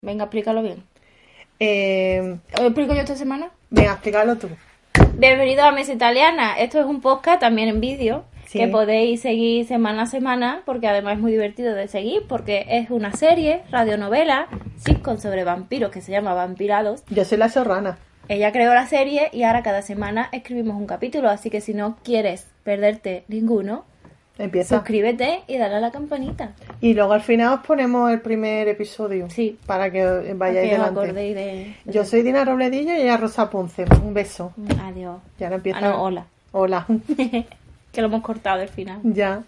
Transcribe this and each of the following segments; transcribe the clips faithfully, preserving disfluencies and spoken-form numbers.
Venga, explícalo bien. Eh, ¿Lo explico yo esta semana? venga, explícalo tú. Bienvenido a Mesa Italiana. Esto es un podcast también en vídeo Sí. que podéis seguir semana a semana porque además es muy divertido de seguir porque es una serie, radionovela, sitcom sobre vampiros que se llama Vampirados. Yo soy la Serrana. Ella creó la serie y ahora cada semana escribimos un capítulo, así que si no quieres perderte ninguno, Empieza. suscríbete y dale a la campanita. Y luego al final os ponemos el primer episodio. Sí. Para que vayáis Para que os delante. acordéis de, de- Yo soy Dina Robledillo y ella Rosa Ponce. Un beso. Adiós. Ya no empieza. Ah, no, hola. Hola. Que lo hemos cortado del final. Ya.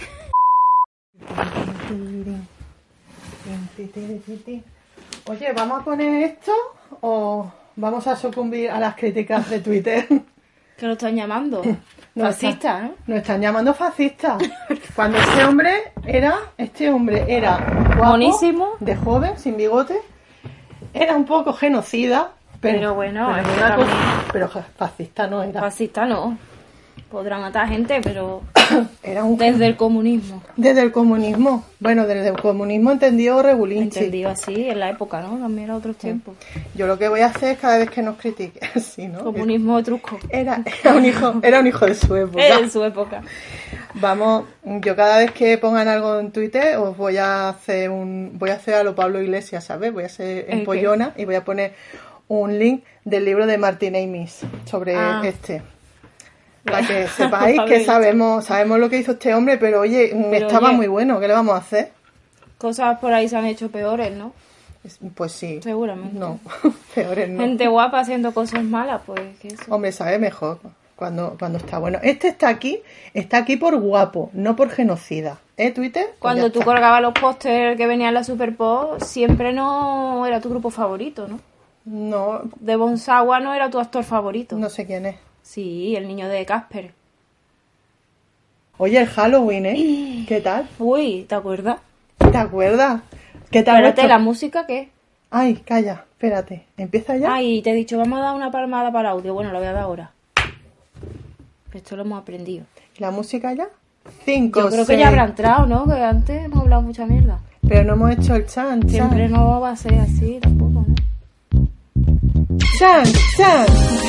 Oye, ¿vamos a poner esto o vamos a sucumbir a las críticas de Twitter? Que lo están llamando. No, Fascista, está- ¿eh? Nos están llamando fascistas. Cuando este hombre era, este hombre era guapo, Monísimo. de joven, sin bigote, era un poco genocida, pero, Pero bueno, pero, es que una también- cosa- pero fascista no era. Fascista no. Podrá matar gente, pero Era un desde el comunismo. desde el comunismo. Bueno, desde el comunismo entendió Regulinchi. Entendido así en la época, ¿no? También era otros tiempos. Yo lo que voy a hacer es cada vez que nos critique, sí, ¿no? Comunismo de truco. Era, era un hijo, era un hijo de su época. En su época. Vamos, yo cada vez que pongan algo en Twitter os voy a hacer un, voy a hacer a lo Pablo Iglesias, ¿sabes? Voy a ser ¿El empollona y voy a poner un link del libro de Martin Amis sobre Ah. este. Para que sepáis Pablo que Iglesias. sabemos, sabemos lo que hizo este hombre, pero oye, Pero, estaba oye. muy bueno, ¿qué le vamos a hacer? Cosas por ahí se han hecho peores, ¿no? Pues sí. Seguramente. No, peores no. Gente guapa haciendo cosas malas, pues que eso. Hombre, sabe mejor cuando, cuando está bueno. Este está aquí, está aquí por guapo, no por genocida. ¿Eh, Twitter? Pues Cuando ya tú está. colgabas los pósters que venían en la Super Pop, siempre no era tu grupo favorito, ¿no? No, De Bonsawa no era tu actor favorito. no sé quién es. Sí, el niño de Casper. Oye, el Halloween, ¿eh? ¿Qué tal? Uy, ¿te acuerdas? ¿Te acuerdas? ¿Qué tal? Espérate, vuestro- ¿la música qué? Ay, calla, espérate. ¿Empieza ya? Ay, te he dicho, vamos a dar una palmada para el audio. Bueno, lo voy a dar ahora. Esto lo hemos aprendido. ¿La música ya? Cinco, Yo creo que seis. ya habrá entrado, ¿no? Que antes hemos hablado mucha mierda. Pero no hemos hecho el chan, chan. Siempre no va a ser así tampoco, ¿no? Chan, chan.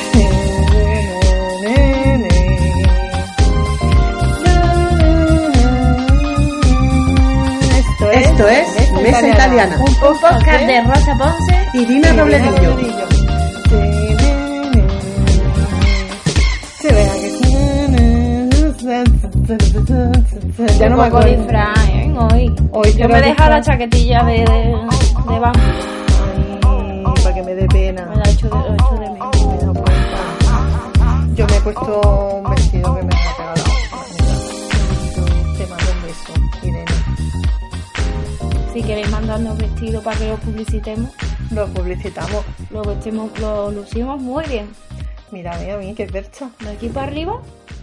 Esto es, Esto es Mesa Italiana. Un podcast de Rosa Ponce Y Dina y Robledillo. Se vea que- Ya no un me poco acuerdo. disfraz, ¿eh? Hoy. Hoy Yo quiero me he dejado la disfraz. chaquetilla de, de, de banco. Ay, para que me dé pena. Me la he hecho de, lo he hecho de menos. Me he dado cuenta. Yo me he puesto un vestido que me ha regalado. Te mando un beso, Irene. Si queréis mandarnos vestidos para que los publicitemos, Lo publicitamos. lo vestimos, lo lucimos muy bien. Mira, a mí, qué percha. De aquí para arriba.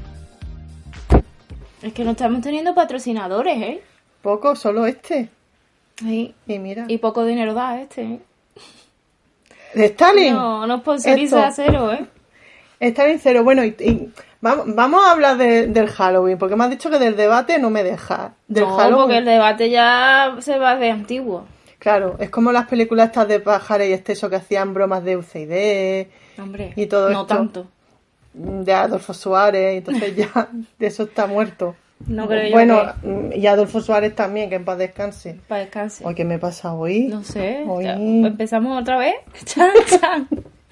Es que no estamos teniendo patrocinadores, ¿eh? Poco, solo este. Sí. Y mira. Y poco dinero da este, ¿eh? ¿De Stalin? No, no sponsoriza a Esto. cero, ¿eh? Stalin cero. Bueno, y, y vamos, vamos a hablar de- del Halloween, porque me has dicho que del debate no me dejas. Del No, Halloween. porque el debate ya se va de antiguo. Claro, es como las películas estas de Pájaro y Esteso que hacían bromas de U C I D, Hombre, Y todo no esto. tanto. de Adolfo Suárez, y entonces ya de eso está muerto. No creo yo Bueno, que- y Adolfo Suárez también, que en paz descanse. Para descanse. Oye, ¿qué me pasa hoy? No sé. Hoy- ya, empezamos otra vez. Chan, chan.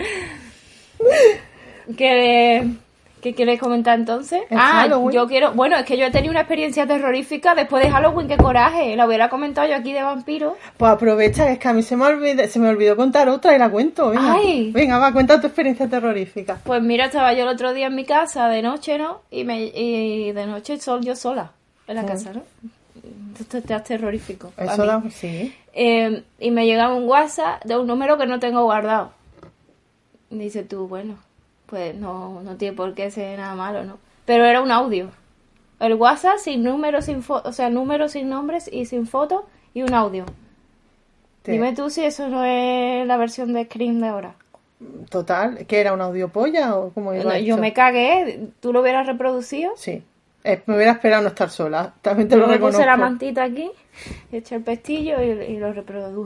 ¿Qué, ¿Qué quieres comentar entonces? El ah, Halloween. yo quiero... Bueno, es que yo he tenido una experiencia terrorífica después de Halloween. ¡Qué coraje! La hubiera comentado yo aquí de vampiro. Pues aprovecha, que es que a mí se me olvidó, se me olvidó contar otra y la cuento. Venga, Ay. venga va, cuenta tu experiencia terrorífica. Pues mira, estaba yo el otro día en mi casa de noche, ¿no? Y, me, y de noche sol yo sola en la casa, ¿no? Esto es terrorífico. para Eso mí. da, sí. Eh, y me llega un WhatsApp de un número que no tengo guardado. Y dice tú, bueno, pues no, no tiene por qué ser nada malo, ¿no? Pero era un audio. El WhatsApp sin número, sin foto, o sea, número sin nombres y sin foto y un audio. Te- Dime tú si eso no es la versión de Scream de ahora. Total, ¿qué era una audiopolla o cómo iba No, yo esto? me cagué, ¿tú lo hubieras reproducido? Sí. Eh, me hubiera esperado no estar sola. También te Yo lo me reconozco. puse la mantita aquí, eché el pestillo y, y lo reproduje.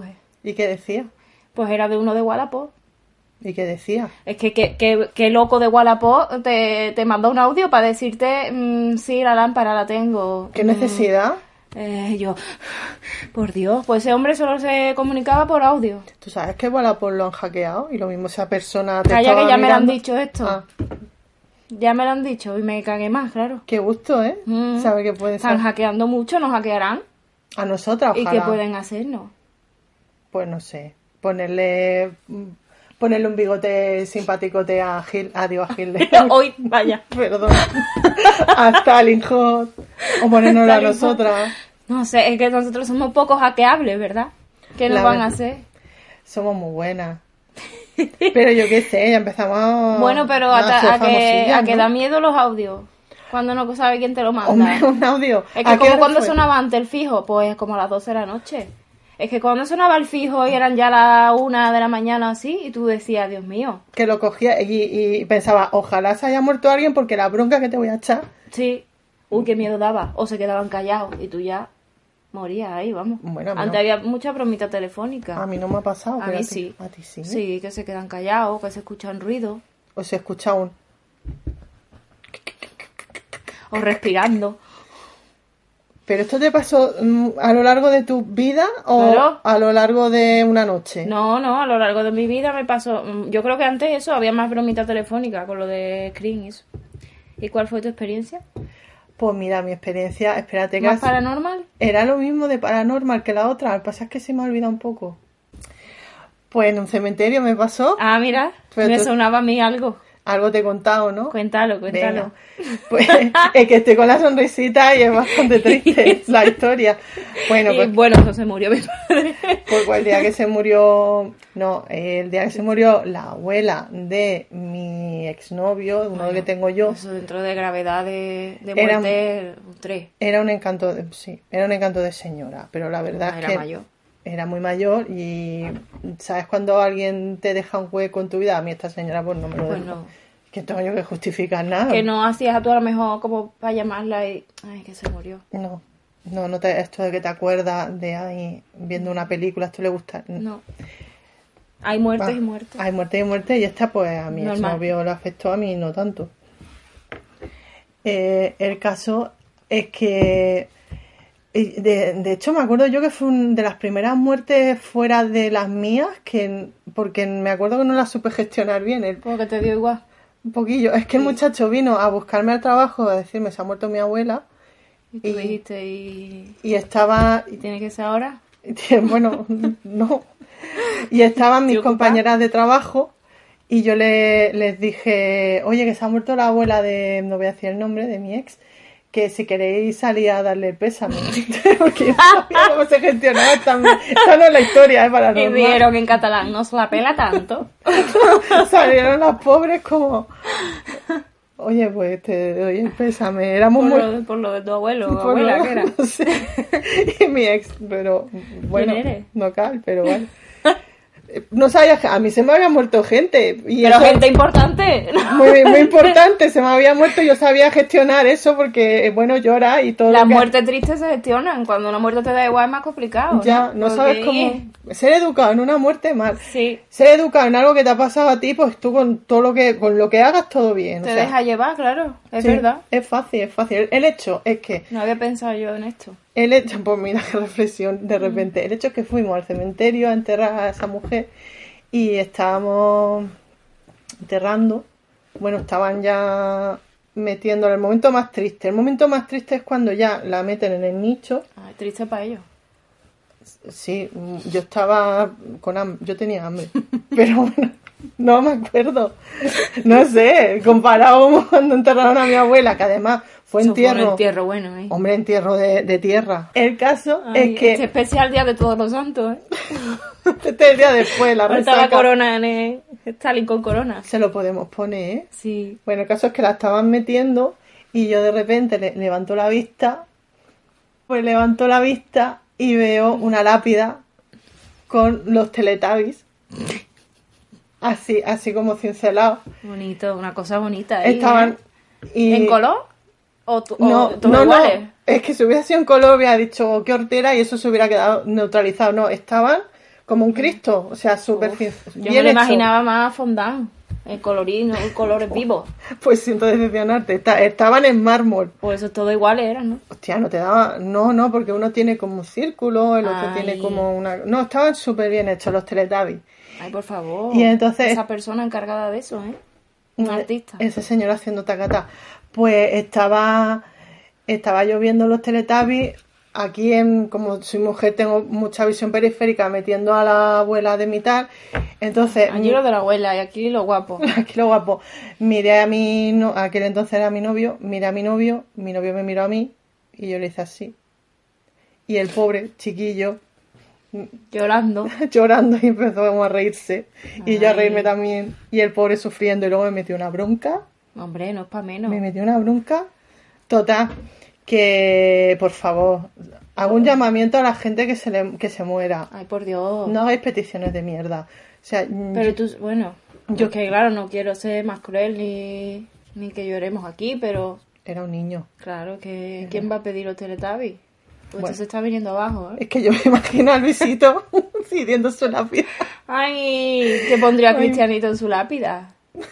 ¿Y qué decía? Pues era de uno de Wallapop. ¿Y qué decía? Es que qué que, que loco de Wallapop te, te mandó un audio para decirte, mmm, sí, la lámpara la tengo. ¿Qué Mm, necesidad? eh, yo, por Dios, pues ese hombre solo se comunicaba por audio. ¿Tú sabes que Wallapop lo han hackeado? Y lo mismo esa persona te Calla, estaba que ya me lo han mirando. dicho esto. Ah, Ya me lo han dicho y me cagué más, claro. qué gusto, ¿eh? Mm. Saber que pueden Están ser hackeando mucho, nos hackearán. a nosotras, ¿Y ojalá. qué pueden hacernos? Pues no sé, ponerle ponerle un bigote simpaticote a Gil, adiós a Hitler. Hoy, vaya. Perdón. A Stalin Hot. O ponernos a Stalin Hot. nosotras. No sé, es que nosotros somos poco hackeables, ¿verdad? ¿Qué nos La van ver- a hacer? Somos muy buenas. Pero yo qué sé, ya empezamos Bueno, pero a a, ta- ser a que, famosillas, a que ¿no? da miedo los audios. Cuando no sabe quién te lo manda. Hombre, un audio. Es ¿A que qué como hora cuando fue? sonaba antes el fijo, pues como a las doce de la noche. Es que cuando sonaba el fijo y eran ya las una de la mañana así, y tú decías, Dios mío, Que lo cogía y, y pensaba, ojalá se haya muerto alguien porque la bronca que te voy a echar. sí, uy, qué miedo daba. O se quedaban callados y tú ya morías ahí, vamos. Bueno, a mí Antes no. había mucha bromita telefónica. A mí no me ha pasado. A mí fíjate. sí. A ti sí. Sí, que se quedan callados, que se escuchan ruido, O se escucha un... o respirando. ¿Pero esto te pasó mm, a lo largo de tu vida o Claro. a lo largo de una noche? No, no, a lo largo de mi vida me pasó. mm, Yo creo que antes eso había más bromita telefónica con lo de Screen y eso. ¿Y cuál fue tu experiencia? Pues mira, mi experiencia, espérate que ¿Más has- paranormal? era lo mismo de paranormal que la otra, lo que pasa es que se me ha olvidado un poco. Pues en un cementerio me pasó, Ah, mira, Pero me tú- sonaba a mí algo. algo te he contado, ¿no? Cuéntalo, cuéntalo. Venga. Pues es que estoy con la sonrisita y es bastante triste la historia. Bueno, Y pues, bueno, eso se murió mi padre. pues, pues el día que se murió, no, el día que se murió la abuela de mi exnovio, uno Bueno, que tengo yo, Eso dentro de gravedad de, de Era- muerte, un tres. era un encanto de, sí, era un encanto de señora, pero la verdad es Era que mayor. era muy mayor y ¿sabes cuando alguien te deja un hueco en tu vida? A mí esta señora pues no me lo Pues dejó. no. Que tengo yo que justificar nada. Que no hacías a tú a lo mejor como para llamarla y... Ay, que se murió. No, no, no te, esto de que te acuerdas de ahí viendo una película, esto le gusta. No. Hay muertes Va, y muertes. Hay muerte y muerte y esta pues a mi Normal. exnovio le afectó, a mí no tanto. Eh, el caso es que y de, de hecho me acuerdo yo que fue un, de las primeras muertes fuera de las mías, que porque me acuerdo que no las supe gestionar bien, el, Porque te dio igual. un poquillo. Es que el muchacho vino a buscarme al trabajo a decirme se ha muerto mi abuela Y tú Y- dijiste, y... y estaba ¿Y tiene que ser ahora? bueno, no. Y estaban mis Estoy ocupada. compañeras de trabajo y yo le, les dije, oye, que se ha muerto la abuela de, no voy a decir el nombre, de mi ex, que si queréis salir a darle el pésame. Porque yo no sabía cómo se gestionaba esta, esta no es la historia, es para Y vieron en catalán, no se la pela tanto. Salieron las pobres como, oye, pues te doy el pésame. Éramos Por muy... lo, de- por lo de tu abuelo o por abuela, lo- que era. no sé. Y mi ex, pero bueno, ¿Quién eres? no cal, pero bueno. No sabía, a mí se me había muerto gente. Y Pero eso- gente importante. muy, muy importante, se me había muerto, yo sabía gestionar eso porque, bueno, llora y todo. Las lo que- muertes tristes se gestionan. Cuando una muerte te da igual es más complicado. Ya, no Porque- sabes cómo. Ser educado en una muerte mal. Sí, Ser educado en algo que te ha pasado a ti, pues tú con todo lo que, con lo que hagas, todo bien. te o sea, deja llevar, claro. Es sí, verdad. Es fácil, es fácil. El, el hecho es que, No había pensado yo en esto. el hecho, pues mira qué reflexión de repente. El hecho es que fuimos al cementerio a enterrar a esa mujer y estábamos enterrando. Bueno, estaban ya metiéndola. El momento más triste. El momento más triste es cuando ya la meten en el nicho. Ay, triste para ellos. Sí, yo estaba con hambre, yo tenía hambre, pero bueno, no me acuerdo, no sé, comparado cuando enterraron a mi abuela, que además fue Eso fue entierro, un entierro bueno, ¿eh? hombre, entierro de, de tierra. El caso Ay, es que Este especial día de Todos los Santos, ¿eh? este es el día después, la Ahora está la resaca, corona en el... Stalin con corona. se lo podemos poner, ¿eh? Sí. Bueno, el caso es que la estaban metiendo y yo de repente le levanto la vista, pues levanto la vista y veo una lápida con los Teletubbies, así, así como cincelados. Bonito, una cosa bonita. Ahí, Estaban ¿eh? y ¿En color? ¿O, tu- o no, todos no, iguales? no, es que si hubiera sido en color hubiera dicho qué hortera y eso se hubiera quedado neutralizado. No, estaban como un Cristo, o sea, súper Uf, fin- yo bien me lo hecho. imaginaba más fondant, en colorino, en colores vivos. Pues siento decepcionarte, Está- estaban en mármol. Por eso todo iguales eran, ¿no? Hostia, no te daba, no, no, porque uno tiene como un círculo, el otro Ay. tiene como una... No, estaban súper bien hechos los Teletubbies. Ay, por favor. Y entonces- Esa persona encargada de eso, ¿eh? Un artista. Ese señor haciendo tacatá. Pues estaba, estaba yo viendo los Teletubbies. Aquí, en, como soy mujer, tengo mucha visión periférica metiendo a la abuela de mi tal. Entonces, Allí lo de la abuela y aquí lo guapo. aquí lo guapo. Miré a mi, no, aquel entonces era mi novio, miré a mi novio, mi novio me miró a mí y yo le hice así. Y el pobre chiquillo Llorando. llorando y empezó como a reírse. Y yo a Ay. reírme también. Y el pobre sufriendo y luego me metió una bronca. Hombre, no es para menos. Me metió una bronca total. Que, por favor, hago un llamamiento a la gente que se, le, que se muera. Ay, por Dios. No hagáis peticiones de mierda. O sea, Pero tú, bueno, Yo- yo que claro, no quiero ser más cruel ni, ni que lloremos aquí, pero era un niño. claro que ¿quién va a pedir los Teletubbies? Pues Bueno. esto se está viniendo abajo, ¿eh? Es que yo me imagino al Luisito pidiendo su lápida. Ay, ¿qué pondría Ay. Cristianito en su lápida?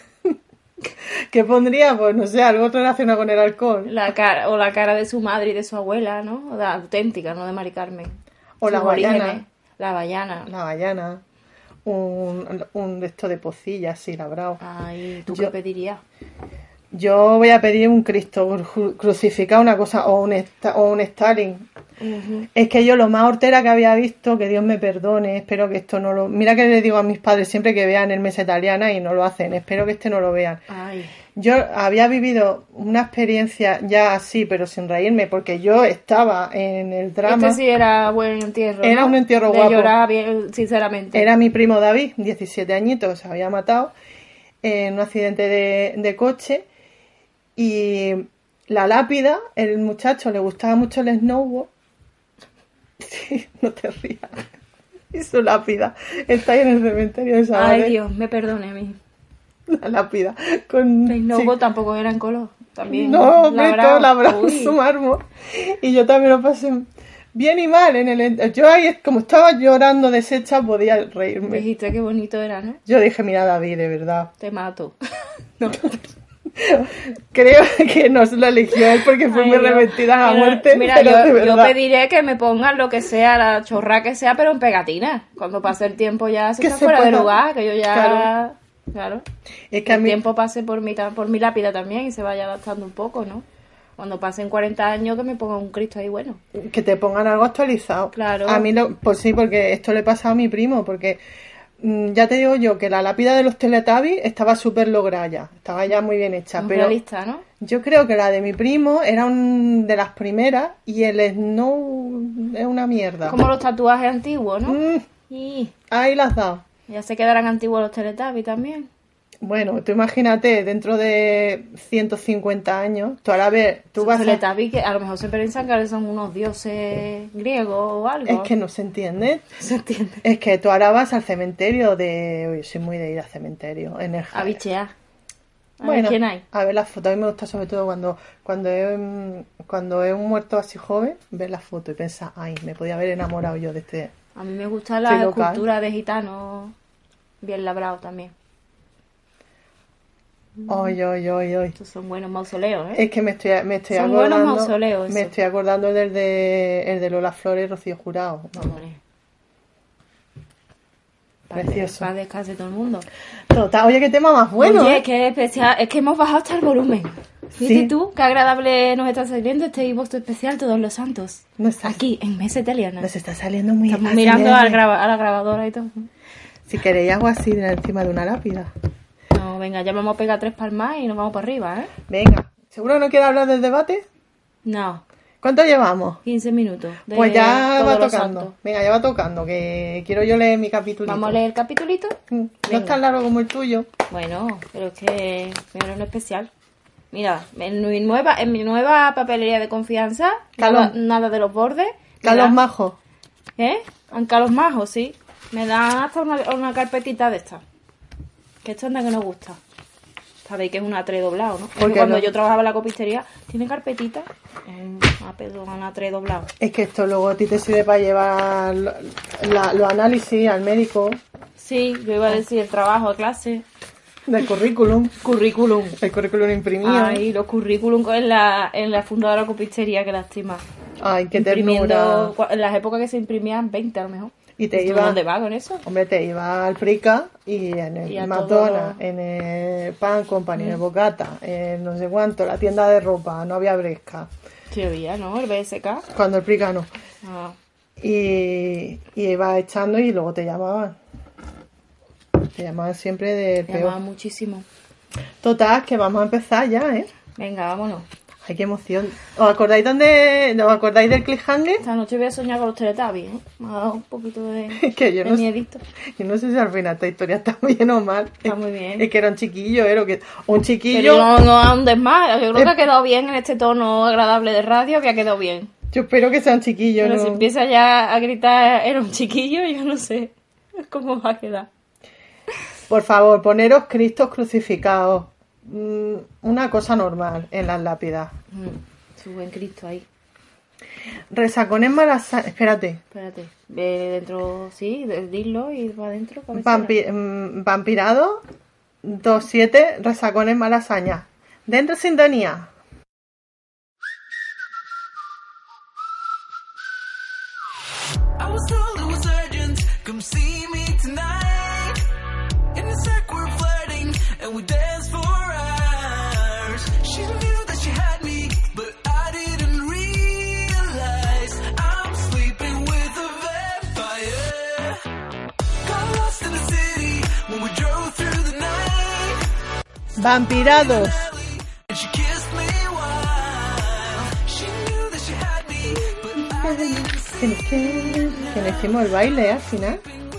¿Qué pondría? Pues no sé, algo relacionado con el alcohol. La cara, o la cara de su madre y de su abuela, ¿no? O la auténtica, no de Mari Carmen. O la Sus guayana. orígenes. La bayana. La bayana. Un, un de esto de pocilla así labrado. Ay, ¿tú Yo- qué pedirías? Yo voy a pedir un Cristo cru- crucificado, una cosa, o un, esta- o un Stalin. Ujú. Es que yo lo más hortera que había visto, que Dios me perdone, espero que esto no lo... Mira que le digo a mis padres siempre que vean el Mesa Italiana y no lo hacen, espero que este no lo vean. Ay, Yo había vivido una experiencia ya así, pero sin reírme, porque yo estaba en el drama. este sí era buen entierro. Era ¿no? un entierro de guapo. llorar bien, sinceramente. Era mi primo David, diecisiete añitos, se había matado en un accidente de, de coche. Y la lápida, el muchacho le gustaba mucho el snowboard. Sí, no te rías. Y su lápida está ahí en el cementerio de Sabadell. Ay, Dios, me perdone a mí. La lápida. Con, El Novo sí. tampoco era en color. También. No, hombre, labrado. todo labrado en Uy. su mármol. Y yo también lo pasé bien y mal. en el Yo ahí, como estaba llorando deshecha, podía reírme. Dijiste qué bonito era, ¿no? Yo dije, mira David, de verdad. Te mato. Creo que no se lo eligió él porque fue Ay, muy Dios. arrepentida a la Mira, muerte. Mira, pero de yo, yo verdad. pediré que me pongan lo que sea, la chorra que sea, pero en pegatina. Cuando pase el tiempo ya se Que está se fuera de pueda- lugar, que yo ya... Claro. Claro. Es que a el mí, tiempo pase por mi, ta- por mi lápida también y se vaya adaptando un poco, ¿no? Cuando pasen cuarenta años que me ponga un Cristo ahí bueno. que te pongan algo actualizado. Claro. A mí, lo, pues sí, porque esto le pasa a mi primo, porque mm, ya te digo yo que la lápida de los Teletubbies estaba súper lograda ya, estaba ya muy bien hecha, Un pero realista, ¿no? yo creo que la de mi primo era un, de las primeras y el Snow es una mierda. Como los tatuajes antiguos, ¿no? Mm, Y ahí las has dado. ya se quedarán antiguos los Teletubbies también. Bueno, tú imagínate, dentro de ciento cincuenta años, tú ahora ves, tú Los vas a... Teletubbies que a lo mejor se piensan que son unos dioses griegos o algo. Es que no se entiende. se entiende. Es que tú ahora vas al cementerio de... Oye, soy muy de ir al cementerio. En el A bichear. A Bueno, ver quién hay. a ver las fotos. A mí me gusta sobre todo cuando cuando es, mm, cuando es un muerto así joven, ver las fotos y pensar, ay, me podía haber enamorado yo de este... A mí me gusta la Sí, local. escultura de gitanos bien labrado también. Ay, ay, ay, ay. Estos son buenos mausoleos, ¿eh? Es que me estoy, me estoy Son buenos acordando... mausoleos, me eso. estoy acordando del de, el de Lola Flores y Rocío Jurado. Vamos. Hombre. Precioso. Para descanse todo el mundo. Total, oye, qué tema más bueno, Oye, ¿eh? qué especial. Es que hemos bajado hasta el volumen. Fíjate Sí. tú, qué agradable nos está saliendo este iVox especial Todos los Santos. No está- Aquí, en Mesa Italiana. Nos está saliendo muy Estamos A S M R. mirando al graba- a la grabadora y todo. Si queréis algo así encima de una lápida. No, venga, ya vamos a pegar tres palmas y nos vamos para arriba, ¿eh? Venga, ¿seguro no quiere hablar del debate? No, ¿Cuánto llevamos? quince minutos. de Pues ya Todos va los tocando. Santos. Venga, ya va tocando, que quiero yo leer mi capítulo. ¿Vamos a leer el capitulito? No Venga. es tan largo como el tuyo. Bueno, pero es que primero no especial. Mira, en mi nueva, en mi nueva papelería de confianza, nada, Calón. nada de los bordes. me Carlos dan- Majo. ¿Eh? En Carlos Majos, sí. Me dan hasta una, una carpetita de esta. Que esto anda que nos gusta. Sabéis que es un A tres doblado, ¿no? Porque Cuando no- yo trabajaba en la copistería, ¿tiene carpetita? Un A P dos, un A tres doblado. Es que esto luego a ti te sirve para llevar la- la- los análisis al médico Sí, yo iba a decir el trabajo de clase. del currículum. Currículum. El currículum imprimido. Ay, los currículum en la, en la fundadora de la copistería, qué lástima. Ay, qué Imprimiendo, ternura. cua- en las épocas que se imprimían veinte a lo mejor. Y te ¿Tú iba- ¿Dónde va con eso? Hombre, te iba al Prica y en el Y a McDonald's, todo- en el Pan Company, en el Mm. Bocata, en no sé cuánto, la tienda de ropa, no había Bresca. Sí había, ¿no? El B S K. Cuando el Prica no. Ah, Y, y ibas echando y luego te llamaban. Te llamaban siempre del me llamaba peor. muchísimo. Total, que vamos a empezar ya, ¿eh? Venga, vámonos. Ay, qué emoción. ¿Os acordáis dónde, os acordáis del cliffhanger? Esta noche voy a soñar con los Teletubbies, ¿eh? Me ha dado un poquito de, Es que yo de no, sé, miedito. yo no sé si al final esta historia está bien o mal. Está Es- muy bien. Es que era un chiquillo, ¿eh? Lo que, un Pero chiquillo. no, no andes más. Yo creo Eh. que ha quedado bien en este tono agradable de radio, que ha quedado bien. Yo espero que sea un chiquillo, Pero ¿no? si empieza ya a gritar, era un chiquillo, yo no sé cómo va a quedar. Por favor, poneros Cristos crucificados. Mm, una cosa normal en las lápidas. Mm, su buen Cristo ahí. Resacones malas... Espérate. Espérate. Ve dentro, sí, de- dilo y va adentro. Vampi- mm, vampirado dos siete resacones malasaña. Dentro sintonía. I was told it was urgent. Come see me tonight. In the sack we're flirting and we dance for hours. She knew that she had me, but I didn't realize I'm sleeping with a vampire. Got lost in the city when we drove through the night. Vampirados. And she kissed me wild. She knew that she had me, but I didn't Que, que, que le hicimos el baile, ¿eh? Al final.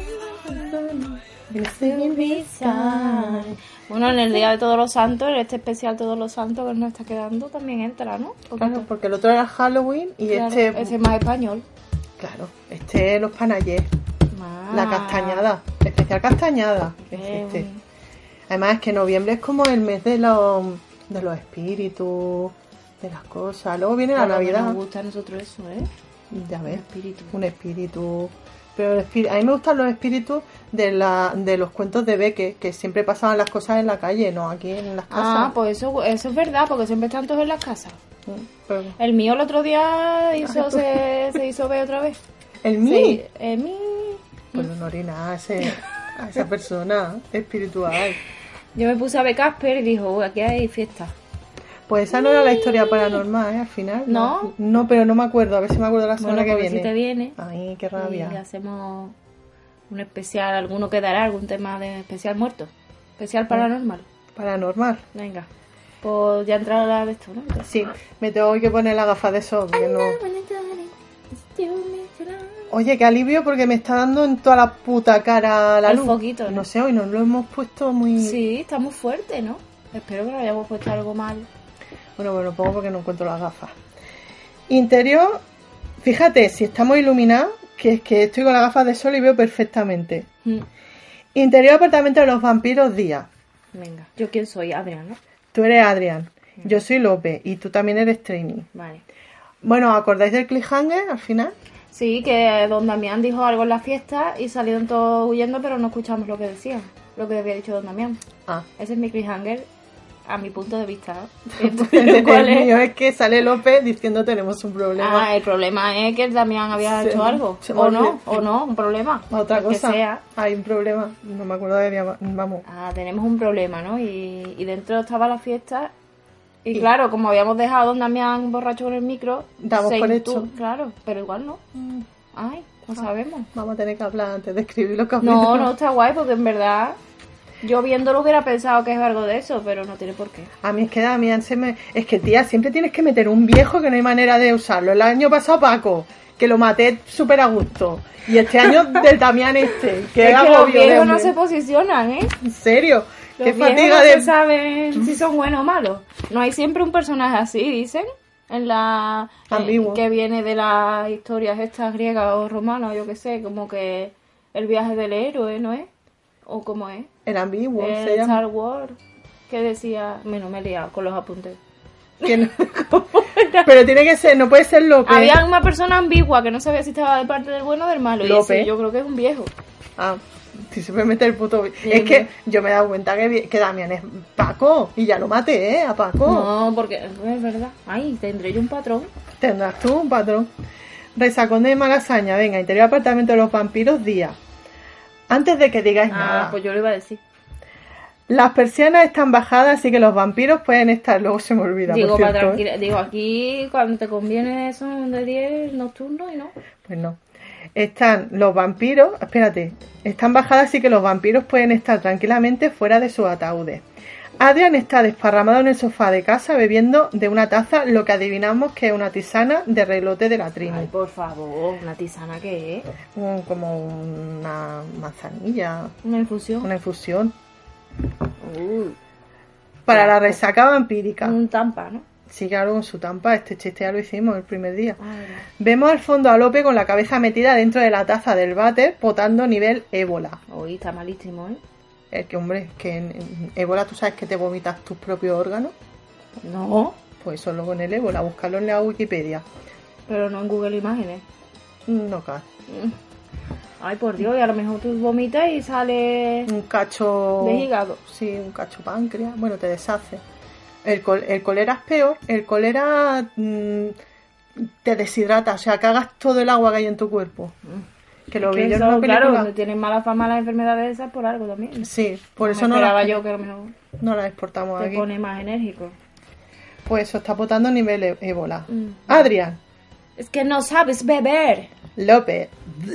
Bueno, en el Día de Todos los Santos, en este especial Todos los Santos que nos está quedando, también entra, ¿no? Poquito. Claro, porque el otro era Halloween y Claro, este... ese es más español. Claro, este es los panayés. Más- La castañada. Especial castañada. Que es Qué este. bonito. Además es que noviembre es como el mes de los, de los espíritus, de las cosas. Luego viene la Claro, que Navidad. Nos gusta a nosotros eso, ¿eh? Ya ves. El espíritu. Un espíritu. Pero el espíritu, a mí me gustan los espíritus de la de los cuentos de Beque, que siempre pasaban las cosas en la calle, no aquí en las casas. Ah, pues eso, eso es verdad, porque siempre están todos en las casas. Mm, pero- El mío el otro día hizo, se, se hizo ver otra vez. el mí. Sí, el mí. Pues no orina a, ese, a esa persona espiritual. Yo me puse a ver Casper y dijo, uy, aquí hay fiesta. Pues esa no era la historia paranormal, ¿eh? Al final. ¿No? No, pero no me acuerdo. A ver si me acuerdo la semana Bueno, que pues viene. si te viene. Ay, qué Y rabia. hacemos un especial, alguno quedará, algún tema de especial muerto. Especial paranormal. Paranormal. Venga. Pues ya entrará la de esto, ¿no? Sí, me tengo que poner la gafa de sol, porque no... Oye, qué alivio porque me está dando en toda la puta cara la El luz. foquito, ¿no? No sé, hoy nos lo hemos puesto muy... Sí, está muy fuerte, ¿no? Espero que no hayamos puesto algo mal. Bueno, bueno, lo pongo porque no encuentro las gafas. Interior, fíjate, si estamos iluminados, que es que estoy con las gafas de sol y veo perfectamente. Mm. Interior apartamento de los vampiros Díaz. Venga. ¿Yo quién soy? Adrián, ¿no? Tú eres Adrián, yo soy López y tú también eres Trini. Vale. Bueno, ¿acordáis del cliffhanger al final? Sí, que don Damián dijo algo en la fiesta y salieron todos huyendo, pero no escuchamos lo que decían, lo que había dicho don Damián. Ah. Ese es mi cliffhanger, a mi punto de vista. El ¿Cuál es? mío es que sale López diciendo tenemos un problema. Ah, el problema es que el Damián había Se- hecho algo. se me O no, olvidó. o no, un problema. Otra el cosa, Que sea. hay un problema, no me acuerdo de día, vamos. Ah, tenemos un problema, ¿no? Y, y dentro estaba la fiesta. Y, Y- claro, como habíamos dejado a don Damián borracho con el micro, Damos se por intu- hecho. Claro, pero igual no. Ay, no sabemos. Vamos a tener que hablar antes de escribir los capítulos. No, no está guay porque en verdad yo viéndolo hubiera pensado que es algo de eso, pero no tiene por qué. A mí es que Damián se me... Es que, tía, siempre tienes que meter un viejo que no hay manera de usarlo. El año pasado Paco, que lo maté súper a gusto. Y este año del Damián este, que es que los agobio de viejos no hombre. se posicionan, ¿eh? En serio, Los qué viejos fatiga no de... se saben si son buenos o malos. No hay siempre un personaje así, dicen, en la eh, Ambiguo. que viene de las historias estas griegas o romanas, yo qué sé, como que el viaje del héroe, ¿no es? ¿O cómo es? El ambiguo, El se llama. Star Wars. que decía... Bueno, me he liado con los apuntes. Que no- Pero tiene que ser, no puede ser Lope. Había una persona ambigua que no sabía si estaba de parte del bueno o del malo. Y Lope. ese yo creo que es un viejo. Ah, si se puede meter el puto... Sí, es que sí. yo me he dado cuenta que, que Damián es Paco. Y ya lo maté, ¿eh? A Paco. No, porque es verdad. Ay, tendré yo un patrón. Tendrás tú un patrón. Resacón de Malasaña. Venga, interior apartamento de los vampiros, día. Antes de que digáis Ah, nada. pues yo lo iba a decir. Las persianas están bajadas, así que los vampiros pueden estar... Luego se me olvida, Digo, por para cierto, ¿eh? tranquila. Digo, aquí cuando te conviene son de diez nocturnos y no. Pues no. Están los vampiros... Espérate. Están bajadas, así que los vampiros pueden estar tranquilamente fuera de sus ataúdes. Adrian está desparramado en el sofá de casa bebiendo de una taza lo que adivinamos que es una tisana de relote de la Trini. Ay, por favor, ¿una tisana qué es? Un- como una manzanilla, Una infusión. una infusión. Uy, Para la resaca vampírica. un tampa, ¿no? Sí, claro, con su tampa. Este chiste ya lo hicimos el primer día. Ay, no. Vemos al fondo a Lope con la cabeza metida dentro de la taza del váter, potando nivel ébola. Uy, está malísimo, ¿eh? Es que, hombre, que en, en ébola tú sabes que te vomitas tus propios órganos. No, Pues solo con el ébola, buscarlo en la Wikipedia. pero no en Google Imágenes. No cae. Mm. Ay, por Dios, y a lo mejor tú vomitas y sale Un cacho... de hígado. Sí, un cacho páncreas. Bueno, te deshace. El, col- el cólera es peor. El cólera mm, te deshidrata. O sea, cagas todo el agua que hay en tu cuerpo. Que lo Es vi que yo en eso, una película. claro, donde tienen mala fama las enfermedades esas por algo también. Sí, por eso Me no esperaba las, yo que a lo mejor no las exportamos te aquí. pone más enérgico. Pues eso está potando nivel e- ébola. Mm. Adrián, Es que no sabes beber. López.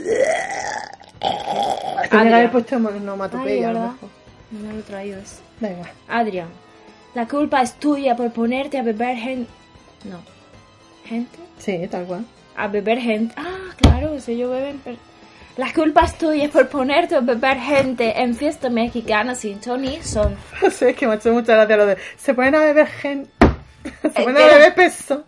Tenía que Adrián. haber puesto Ay, onomatopeya, a lo ¿verdad? mejor. No me lo he traído eso. Da igual. Adrián, la culpa es tuya por ponerte a beber gente. No. ¿Gente? Sí, tal cual. A beber gente. Ah, claro, si yo beben. Pero... La culpa es tuya por ponerte a beber gente en fiesta mexicana sin Tony son. Sí, es que me ha hecho mucha gracia lo de... Se ponen a beber gen... Se Es ponen que- a beber peso.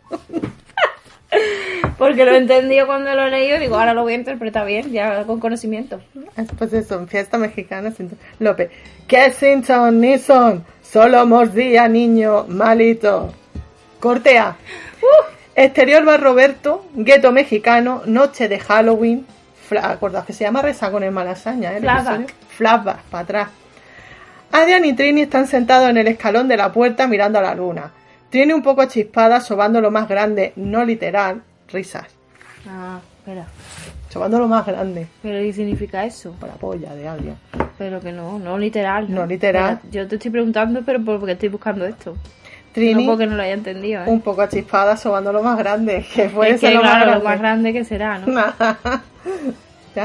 Porque lo he entendido cuando lo he leído. Digo, ahora lo voy a interpretar bien, ya con conocimiento. Pues eso, en fiesta mexicana. Sin... López. ¿Qué sin Tom ni son? Solo mordía, niño, malito. Cortea. Exterior Bar Roberto, gueto mexicano, noche de Halloween. Fla... Acordad que se llama Resacón en Malasaña, ¿eh? el Flashback. episodio. Flashback, para atrás. Adrian y Trini están sentados en el escalón de la puerta mirando a la luna. Trini un poco chispada, sobando lo más grande, no literal, risas. Ah, espera. Sobando lo más grande, ¿Pero qué significa eso? por la polla de Adrian. Pero que no, no literal. No literal. Espera, yo te estoy preguntando, pero porque estoy buscando esto. Trini No porque no lo haya entendido, ¿eh? un poco chispada, sobando lo más grande, que puede Es que, ser lo, claro, más lo grande. más grande que será, ¿no? ¿Ya?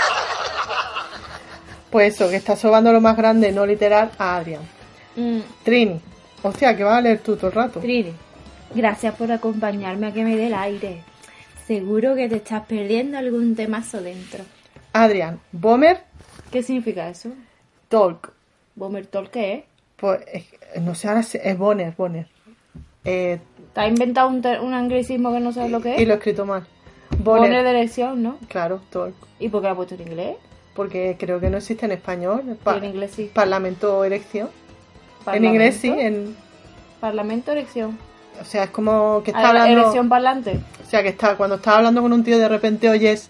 Pues eso, que está sobando lo más grande, no literal, a Adrian. Mm, Trini, hostia, que vas a leer tú todo el rato. Trini, gracias por acompañarme a que me dé el aire. Seguro que te estás perdiendo algún temazo dentro. Adrian, Bomer, ¿Qué significa eso? Talk. ¿Bomber Talk qué es? Pues, es- no sé, ahora sí- es Bonner, Bonner. Eh, ¿Te has inventado un, ter- un anglicismo que no sabes lo que es? y lo he escrito mal. Bonner Bonner, de elección, ¿no? claro, Talk. ¿Y por qué lo has puesto en inglés? Porque creo que no existe en español. Pa- Sí, en inglés sí. Parlamento o elección. En ¿Parlamento? inglés sí, en, Parlamento, elección. o sea, es como que está Ah, hablando... elección parlante. O sea, que está cuando estás hablando con un tío de repente oyes...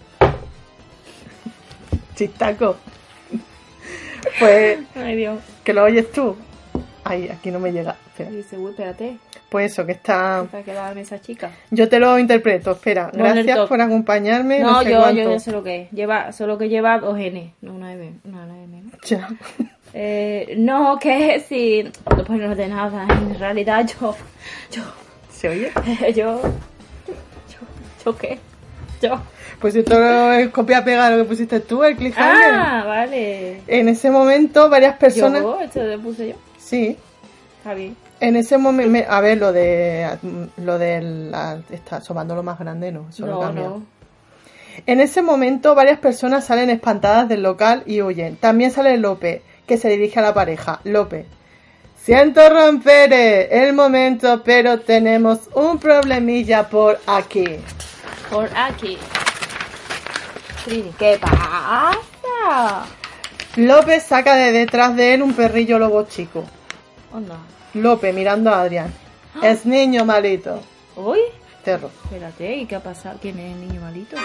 Chistaco. Pues Ay, Dios. que lo oyes tú. Ay, aquí no me llega. Espera. Y dice, uy, espérate, Pues eso, que está... para quedarme esa chica. Yo te lo interpreto, espera. Bonner Gracias Talk. por acompañarme. No, No, sé yo, cuánto. yo ya sé lo que es. Lleva, solo que lleva dos N, no una M. No, una M, ¿no? Ya. Eh, no, que si... No, pues no de nada. En realidad yo... Yo... ¿Se oye? Yo... Yo... ¿Yo qué? Yo... Pues esto es copia-pega de lo que pusiste tú, el cliffhanger. Ah, vale. En ese momento varias personas... Yo, esto lo puse yo. Sí. Está bien. En ese momento... A ver, lo de... Lo de la... Está sobando lo más grande, ¿no? Eso lo he No, cambiado. no. En ese momento varias personas salen espantadas del local y huyen. También sale Lope, que se dirige a la pareja. Lope. Siento romper el momento, pero tenemos un problemilla por aquí. Por aquí. Trini, ¿qué pasa? Lope saca de detrás de él un perrillo lobo chico. Onda. Lope mirando a Adrián. Es niño malito. ¿Uy? Perro. Espérate, ¿y qué ha pasado? ¿Quién es el niño malito?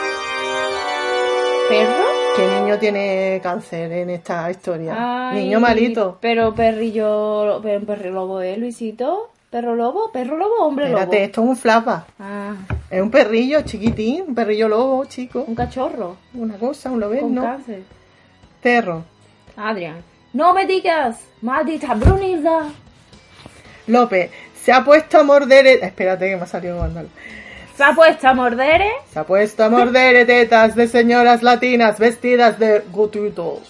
¿Perro? ¿Qué niño tiene cáncer en esta historia? Ay, Niño malito. Pero perrillo... Pero un perro lobo, ¿eh, Luisito? ¿Perro lobo? ¿Perro lobo o hombre Espérate, lobo? esto es un flashback. Ah, Es un perrillo chiquitín, un perrillo lobo, chico. un cachorro. Una cosa, un Con lobezno. cáncer. Perro. Adrián. ¡No me digas! ¡Maldita Brunilda! Lope, se ha puesto a morder... e- Espérate que me ha salido mandalo. ¿Se ha puesto a morder, eh? Se ha puesto a morder tetas de señoras latinas vestidas de gutuitos.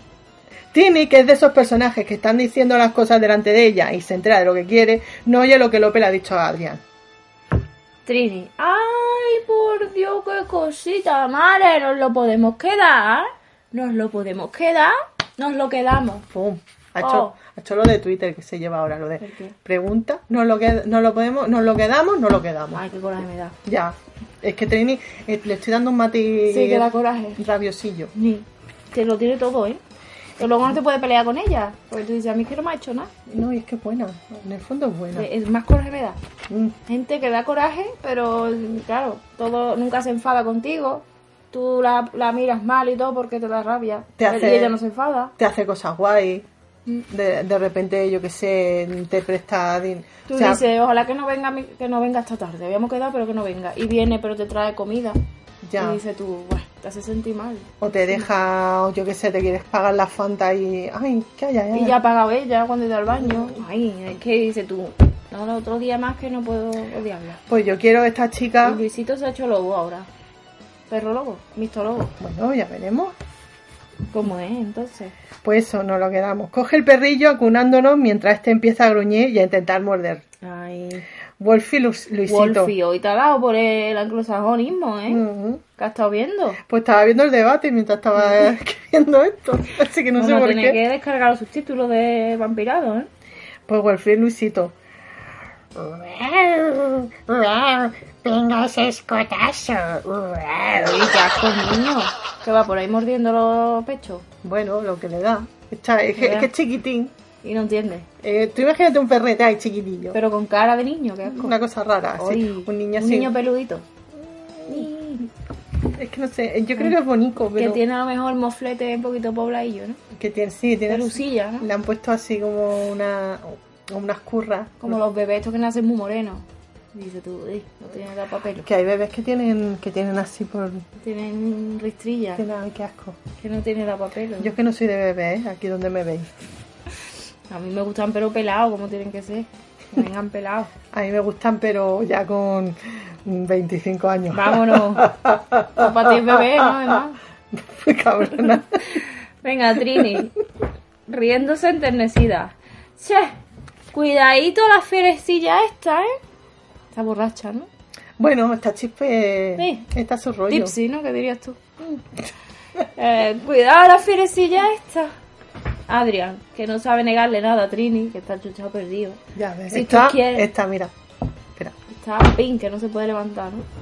Tini, que es de esos personajes que están diciendo las cosas delante de ella y se entera de lo que quiere, no oye lo que Lope le ha dicho a Adrián. Trini. ¡Ay, por Dios, qué cosita, madre! ¿Nos lo podemos quedar? ¿Nos lo podemos quedar? Nos lo quedamos. ¡Pum! Ha hecho, Oh. ha hecho lo de Twitter que se lleva ahora, lo de ¿El qué? pregunta, ¿nos lo, qued- nos lo podemos, nos lo quedamos? ¿No lo quedamos? Ay, qué coraje me da. Ya, es que Trini, eh, le estoy dando un matiz Sí, que da coraje. rabiosillo. Ni. Te lo tiene todo, ¿eh? Pero luego no te puedes pelear con ella. Porque tú dices, a mí es que no me ha hecho nada. No, y es que es buena, en el fondo es buena. Es más coraje me da. Mm. Gente que da coraje, pero claro, todo nunca se enfada contigo. Tú la, la miras mal y todo porque te da rabia. Te hace- Y ella no se enfada. Te hace cosas guay. Mm. De, de repente, yo que sé, te presta... din- Tú o sea, dices, ojalá que no venga mi- que no venga esta tarde. Habíamos quedado, pero que no venga. Y viene, pero te trae comida. Ya. Y dices tú, bueno, te hace sentir mal. O te deja, o yo que sé, te quieres pagar la Fanta y... Ay, que haya, Y ya ha pagado ella cuando iba al baño. Ay, es que dices tú, no, no, otro día más que no puedo odiarla. Pues yo quiero esta chica... Y Luisito se ha hecho lobo ahora. Perro lobo, misto lobo. Bueno, ya veremos. ¿Cómo es entonces? Pues eso, nos lo quedamos. Coge el perrillo acunándonos mientras este empieza a gruñir y a intentar morder. Ay, Wolfie Lu- Luisito. Wolfie, hoy te ha dado por el anglosajonismo, ¿eh? Ujú. ¿Qué has estado viendo? Pues estaba viendo el debate mientras estaba escribiendo esto. Así que no sé Bueno, por tiene qué. que descargar los subtítulos de Vampirado, ¿eh? Pues Wolfie Luisito. Venga ese escotazo. Uy, qué asco, niño. Que va por ahí mordiendo los pechos Bueno, lo que le da. Está, es, que, es que es chiquitín. y no entiende. Eh, tú imagínate un perrete ahí chiquitillo. Pero con cara de niño, qué asco. Una cosa rara. así. Ay, Un niño un así. niño peludito. Es que no sé, yo creo que es bonito, Que pero... tiene a lo mejor moflete un poquito pobladillo, ¿no? que tiene, sí, tiene... Pelusilla, ¿no? Le han puesto así como una... unas curras. Como los bebés estos que nacen muy morenos. Dice tú, "Uy, no tiene la papel. Que hay bebés que tienen que tienen así por... Tienen ristrillas, Que nada, qué asco. que no tiene la papel. Yo es que no soy de bebés, aquí donde me veis. A mí me gustan pero pelados, como tienen que ser. Que vengan pelados. A mí me gustan, pero ya con veinticinco años. Vámonos. No, para ti es bebé, ¿no? Además. Cabrona. Venga, Trini. Riéndose enternecida. Che, cuidadito la fierecilla esta, ¿eh? Está borracha, ¿no? Bueno, esta chispe Sí. está a su rollo. Tipsy, ¿no? ¿Qué dirías tú? Eh, cuidado la fierecilla esta. Adrián, que no sabe negarle nada a Trini, que está chuchado perdido. Ya ves. Si esta, tú quieres. esta, mira. Espera. Está pin, que no se puede levantar, ¿no?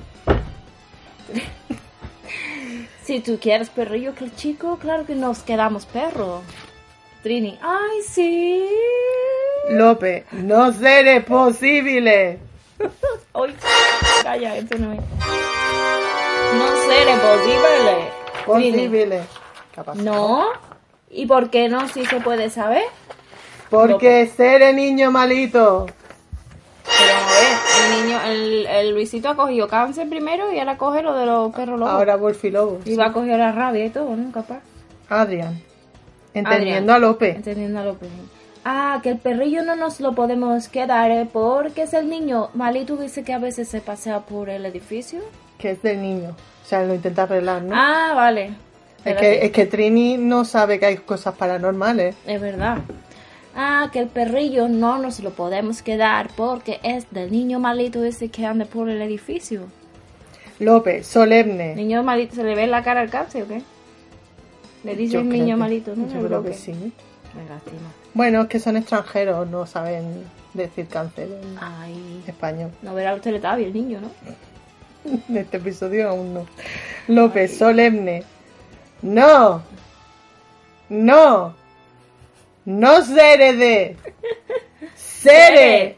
Si tú quieres perrillo que el chico, claro que nos quedamos perro. Trini, ay, sí. Lope, no seré posible. Ay, calla, este no es. No seré posible. Trini, Posible. ¿Qué ha pasado? no. ¿Y por qué no? Si se puede saber. Porque seré niño malito. Pero a ver, el niño, el, el Luisito ha cogido cáncer primero y ahora coge lo de los perros lobos. Ahora Wolfie Lobo. Y va a coger la rabia y todo, ¿no? Capaz. Adrián. Entendiendo Adrián. a Lope. Entendiendo a López. Ah, que el perrillo no nos lo podemos quedar, ¿eh? Porque es el niño malito, dice que a veces se pasea por el edificio. Que es del niño. O sea, lo intenta arreglar, ¿no? Ah, vale. es, Espérate. que, es que Trini no sabe que hay cosas paranormales. Es verdad. Ah, que el perrillo no nos lo podemos quedar porque es del niño malito ese que anda por el edificio. Lope, solemne. Niño malito, ¿se le ve en la cara al cáncer o qué? Le dice Yo el creo niño que- malito, ¿no? Yo El creo Lope. que sí. Me lástima. Bueno, es que son extranjeros, no saben decir cáncer en Ay, español. no verá los Teletubbies el niño, ¿no? En este episodio aún no. Lope, solemne. No. No. No seré de. ¡Sere!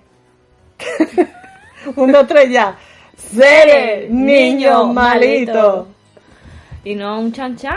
Un, dos, tres ya. ¡Sere! ¡Niño malito! Y no un chan chan.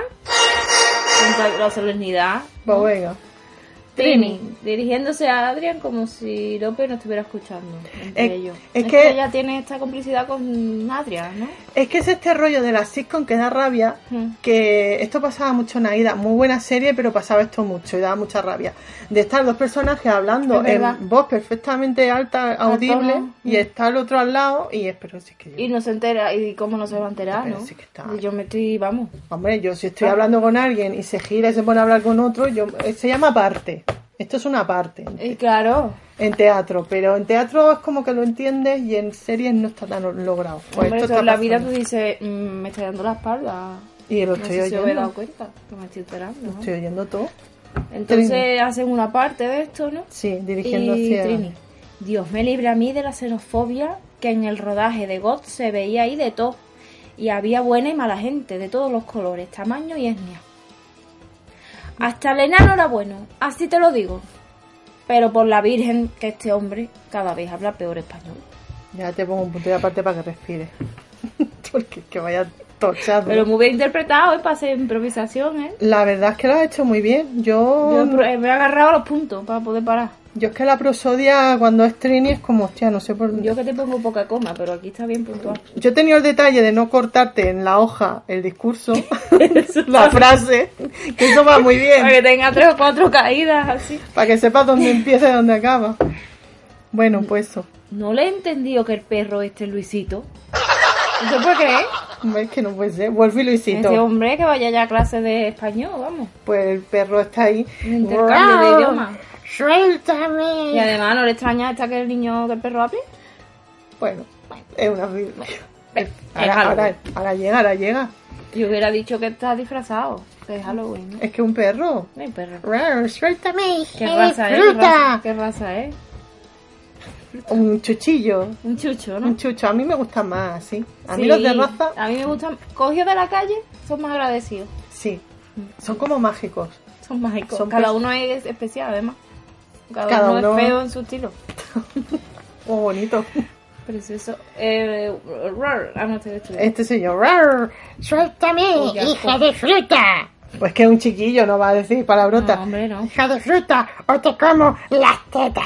Con la solemnidad. Pues venga. Trini, dirigiéndose a Adrián como si Lope no estuviera escuchando entre Es- ellos. es Es, que- que... ella tiene esta complicidad con Adrián, ¿no? Es que es este rollo de la sitcom que da rabia, Mm. que esto pasaba mucho en Aida, muy buena serie, pero pasaba esto mucho y daba mucha rabia. De estar dos personajes hablando Es verdad. en voz perfectamente alta, audible, tono. y Mm. está el otro al lado, y es, pero sí que yo- Y no se entera, y cómo no se va a enterar, Pero ¿no? sí que está- Y yo me estoy, vamos. Hombre, yo si estoy hablando con alguien y se gira y se pone a hablar con otro, yo eh, se llama parte. Esto es una parte Y claro, en teatro, pero en teatro es como que lo entiendes y en series no está tan logrado. Pues hombre, esto eso está en la vida tú pasando. dices, mm, me está dando la espalda. Y lo No estoy sé si os he oyendo. dado cuenta, que me estoy enterando, ¿no? Estoy oyendo todo. Entonces hacen una parte de esto, ¿no? Sí, dirigiendo Y hacia... Trini, Dios me libre a mí de la xenofobia, que en el rodaje de God se veía ahí de todo. Y había buena y mala gente, de todos los colores, tamaño y etnia. Hasta el enano era bueno, así te lo digo. Pero por la Virgen, que este hombre cada vez habla peor español. Ya te pongo un punto de aparte para que respires. Porque es que vaya tochado. Pero muy bien interpretado, ¿eh? Para hacer improvisación, ¿eh? La verdad es que lo has hecho muy bien. Yo, Yo yo, pro- me he agarrado los puntos para poder parar. es que la prosodia cuando es Trini es como, hostia, no sé por dónde. Yo que te pongo poca coma, pero aquí está bien puntual. Yo he tenido el detalle de no cortarte en la hoja el discurso, la frase, que eso va muy bien, Para que tenga tres o cuatro caídas así. para que sepas dónde empieza y dónde acaba. Bueno, pues eso. No le he entendido que el perro este es Luisito. ¿Eso por qué? Es que no puede ser. Wolf y Luisito. Ese hombre que vaya ya a clase de español, vamos. Pues el perro está ahí. Un intercambio de Wow. idiomas. Y Suéltame. además, ¿no le extraña hasta que el niño, que el perro hable? Bueno, es una vida. Es Ahora, Halloween. ahora, ahora llega, ahora llega. Yo hubiera dicho que está disfrazado, que es Halloween, ¿no? Es que un perro. No hay perro. Rar, suéltame. ¿Qué ¡Eh, raza es? ¿Qué raza, fruta! qué raza es? Un chuchillo. Un chucho, ¿no? Un chucho. A mí me gustan más, sí. A mí Sí, los de raza, A mí me gustan. Cogidos de la calle, son más agradecidos. sí. Son como mágicos. Son mágicos. Son Cada pers- uno es especial, además. Cada, Cada uno, uno- es feo en su estilo. Muy bonito. Precioso. Eh, rar. Ah, no, estoy estudiando. Este señor. ¡rar! Suéltame, Uy, ya, hija de fruta. Pues que es un chiquillo, no va a decir palabrotas. No, hombre, no. Hija de fruta, o te como las tetas.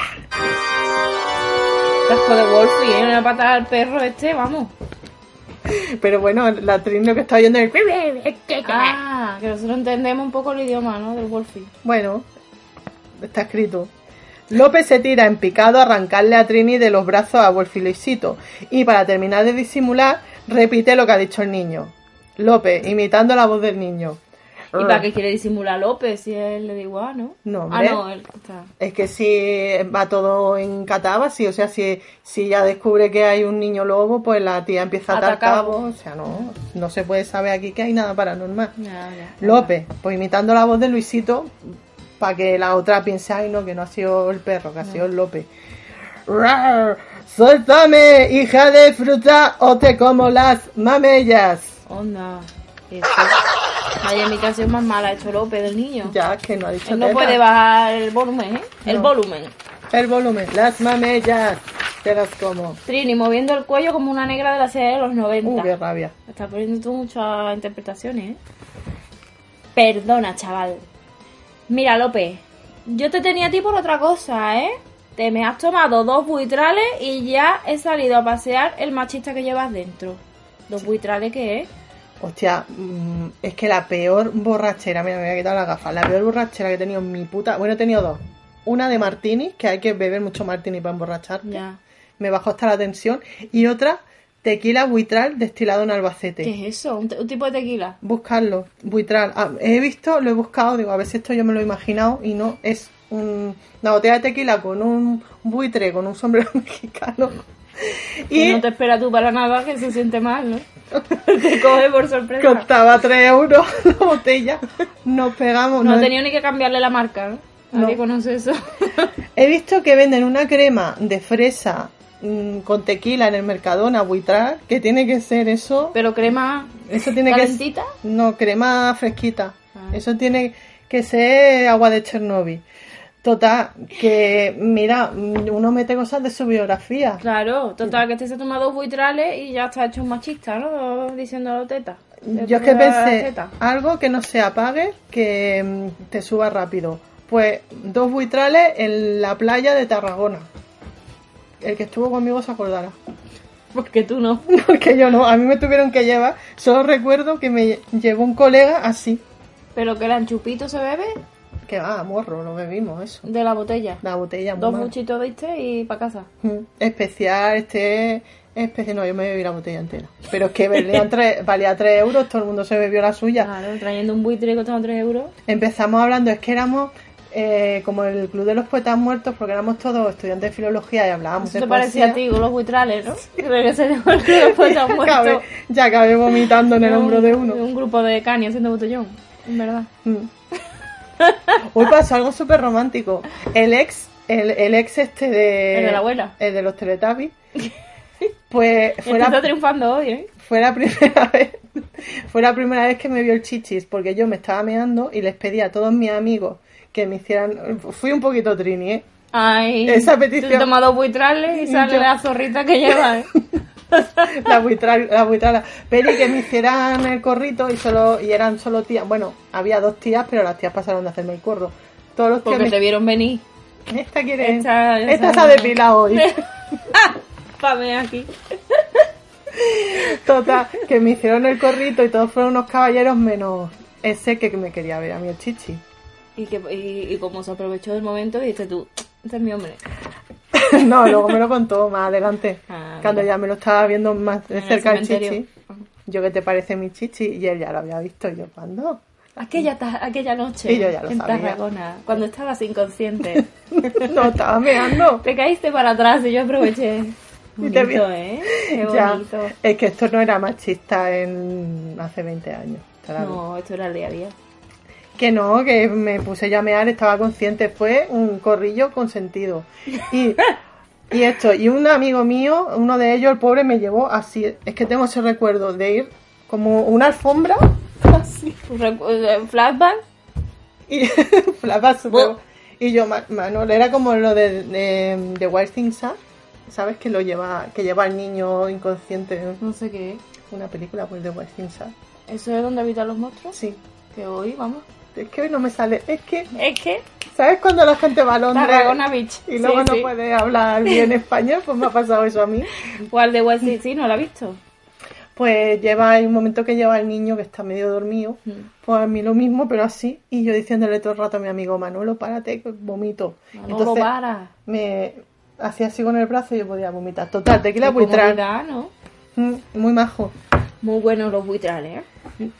Casco de Wolfie, ¿eh? Una patada al perro este, vamos. Pero bueno, la Trini lo que está oyendo es... Ah, que nosotros entendemos un poco el idioma, ¿no? Del Wolfie. Bueno, está escrito. López se tira en picado a arrancarle a Trini de los brazos a Wolf y Luisito. Y para terminar de disimular, repite lo que ha dicho el niño. López, imitando la voz del niño. ¿Y para qué quiere disimular López si a él le da igual, no? No, Ah, hombre. no, él está. Es que si va todo en cataba, sí, o sea, si, si ya descubre que hay un niño lobo, pues la tía empieza a atar Atacar. cabos, o sea, no, no se puede saber aquí que hay nada paranormal. Ya, ya. López, pues imitando la voz de Luisito, para que la otra piense, ay no, que no ha sido el perro, que ha sido el López. ¡Rar! ¡Suéltame, hija de fruta, o te como las mamellas! Onda. Eso. Vaya imitación más mala ha hecho López del niño. Ya, que no ha dicho Él no teta. puede bajar el volumen, ¿eh? El No. volumen. El volumen, las mamellas, te las como. Trini moviendo el cuello como una negra de la serie de los noventa. Uh, qué rabia. Está poniendo tú muchas interpretaciones, ¿eh? Perdona, chaval. Mira, López, yo te tenía a ti por otra cosa, ¿eh? Te me has tomado dos buitrales y ya he salido a pasear el machista que llevas dentro. ¿Dos buitrales qué es? Hostia, mm, es que la peor borrachera, mira, me voy a quitar las gafas, la peor borrachera que he tenido en mi puta... Bueno, he tenido dos. Una de martini, que hay que beber mucho martini para emborracharte. Ya. Me bajó hasta la tensión. Y otra, tequila buitral destilado en Albacete. ¿Qué es eso? ¿Un, te- un tipo de tequila? Buscarlo, buitral. Ah, he visto, lo he buscado, digo, a ver si esto yo me lo he imaginado y no, es un- una botella de tequila con un buitre, con un sombrero mexicano. Que Y no te espera tú para nada, que se siente mal, ¿no? Te coge por sorpresa. costaba tres euros la botella. Nos pegamos. No nos- he tenido ni que cambiarle la marca, ¿no? Nadie No. conoce eso. He visto que venden una crema de fresa mm, con tequila en el Mercadona buitral, que tiene que ser eso. Pero crema Eso tiene calentita. que No, crema fresquita. Ah. Eso tiene que ser agua de Chernobyl. Total, que mira, uno mete cosas de su biografía. Claro, total, que este se ha tomado dos buitrales y ya está hecho un machista, ¿no? Diciendo teta. Yo es que pensé, algo que no se apague, que mm, te suba rápido. Pues dos buitrales en la playa de Tarragona. El que estuvo conmigo se acordará. Porque tú no. Porque yo no, a mí me tuvieron que llevar. Solo recuerdo que me llevó un colega así. ¿Pero que eran chupitos se bebe? Que va, morro, lo bebimos, eso. De la botella. La botella, muy Dos mala. buchitos diste y para casa. Mm, Especial, este... Especial, no, yo me bebí la botella entera. Pero es que valía tres, valía tres euros, todo el mundo se bebió la suya. Claro, trayendo un buitre costando tres euros. Empezamos hablando, es que éramos eh, como el Club de los Poetas Muertos, porque éramos todos estudiantes de filología y hablábamos Eso de te parecía a poesía. ti con los buitrales, ¿no? Creo que se llama el club de los poetas muertos. Acabé- ya acabé vomitando en el hombro de uno. Un grupo de cañas haciendo botellón, en verdad. Mm. Hoy pasó algo súper romántico. El ex, el, el ex este de... El de la abuela. El de los Teletubbies. Pues fue Este la, está triunfando hoy, ¿eh? fue la primera vez fue la primera vez que me vio el chichis, porque yo me estaba meando y les pedí a todos mis amigos que me hicieran... Fui un poquito trini, ¿eh? Ay, Esa petición- tú tomas dos buitrales y sale Yo- la zorrita que lleva, ¿eh? La buitrala, la buitrala. Pedí que me hicieran el corrito y solo y eran solo tías. Bueno, había dos tías, pero las tías pasaron de hacerme el corro. Todos los tíos Porque me... te vieron venir. Esta quiere... Esta- Esta, esta se ha no. depilado hoy. Pame aquí. Total, que me hicieron el corrito y todos fueron unos caballeros menos ese que me quería ver a mí el chichi. Y, que, y, y como se aprovechó del momento, dijiste tú, este es mi hombre. No, luego me lo contó más adelante. Ah, cuando mira. ya me lo estaba viendo más de En el cerca el cementerio. chichi. Yo, ¿qué te parece mi chichi? Y él ya lo había visto. Y yo, ¿cuándo? Aquella, ta- aquella noche Y yo ya lo en sabía. Tarragona, cuando estabas inconsciente. No, estaba meando. Te caíste para atrás y yo aproveché. Y te Bonito, vi- ¿eh? Qué Ya, bonito. es que esto no era machista en hace veinte años. claro. No, esto era el día a día. Que no, que me puse yo a mear, estaba consciente. Fue un corrillo consentido. Y, y esto, y un amigo mío, uno de ellos, el pobre, me llevó así. Es que tengo ese recuerdo de ir como una alfombra. Así. Un recu- eh, flashback. Y flapa súper- Bu- Y yo, Ma- Manuel, era como lo de, de, de Wild Things Are, ¿sabes? Que lo lleva, que lleva al niño inconsciente. No sé qué es. Una película, pues, de Wild Things Are. ¿Eso es donde habitan los monstruos? Sí. Que hoy, vamos. Es que hoy no me sale. Es que, Es que ¿sabes cuando la gente va a Londres Tarragona Beach. y luego Sí, no sí. puede hablar bien español? Pues me ha pasado eso a mí. O al de West City, sí, ¿no lo ha visto? Pues lleva, hay un momento que lleva al niño que está medio dormido. Mm. Pues a mí lo mismo, pero así. Y yo diciéndole todo el rato a mi amigo, Manolo, párate, que vomito. No lo para. me hacía así con el brazo y yo podía vomitar. Total, tequila Qué buitral. comodidad, ¿no? Mm, Muy majo. Muy buenos los buitrales, ¿eh?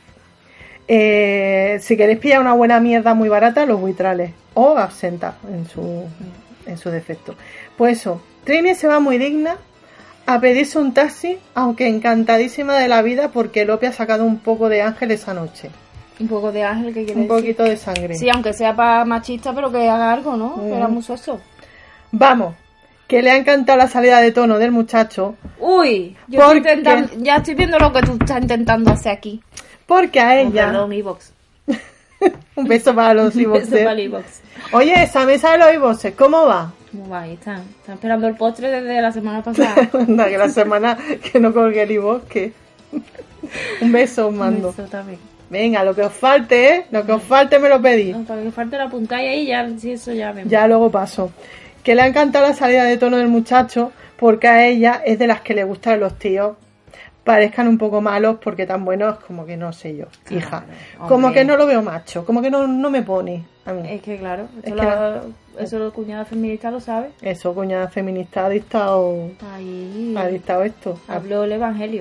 Eh, si queréis pillar una buena mierda muy barata, los buitrales. O absenta, en su, en su defecto. Pues eso, Trini se va muy digna a pedirse un taxi, aunque encantadísima de la vida porque Lope ha sacado un poco de ángel esa noche. Un poco de ángel, ¿qué quiere Un decir? poquito de sangre. Sí, aunque sea para machista, pero que haga algo, ¿no? Mm. Que era muy soso. Vamos, que le ha encantado la salida de tono del muchacho, Uy, yo ¿Por estoy intentando, qué? ya estoy viendo lo que tú estás intentando hacer aquí. porque a Oh, ella... perdón, Evox. Un beso para los Un beso iVoxers. para el Evox. Oye, esa mesa de los iVoxers, ¿cómo va? ¿Cómo va? Ahí están. Están esperando el postre desde la semana pasada. Anda, que la semana que no colgué el iVox, que... Un beso os mando. Eso también. Venga, lo que os falte, ¿eh? Lo que os falte me lo pedís. No, para que falte la puntáis ahí, ya, si eso ya vemos. Ya luego paso. Que le ha encantado la salida de tono del muchacho porque a ella es de las que le gustan los tíos parezcan un poco malos porque tan buenos como que no sé yo, hija. Claro, Como hombre. que no lo veo macho, como que no, no me pone a mí. Es que claro, Es eso, que la- eso los cuñados feministas lo saben. Eso, cuñada feminista ha dictado, Ahí ha dictado esto. habló el evangelio.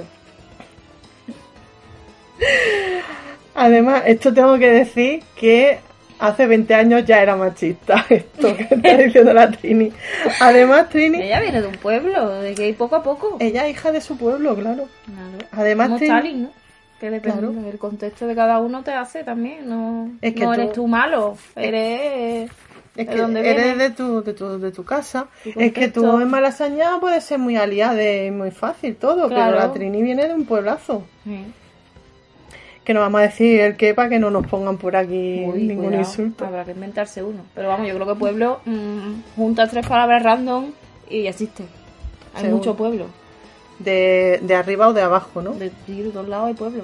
Además, esto tengo que decir que hace veinte años ya era machista, esto que está diciendo la Trini. Además, Trini, Ella viene de un pueblo, de que poco a poco. ella es hija de su pueblo, claro. Claro. Además, Como Trini- Stalin, ¿no? Que depende Claro. del contexto de cada uno te hace también. No, Es que no tú- eres tú malo, eres Es de que dónde eres vienes. de tu, de, tu, de tu casa. Tu Es que tú contexto. en Malasaña puedes ser muy aliada y muy fácil todo, Claro. pero la Trini viene de un pueblazo. Sí. que no vamos a decir el qué para que no nos pongan por aquí Uy, ningún cuidado, insulto. habrá que inventarse uno. Pero vamos, yo creo que pueblo mmm, junta tres palabras random y ya existe. Hay Seguro. mucho pueblo. De, de arriba o de abajo, ¿no? De, de todos lados hay pueblo.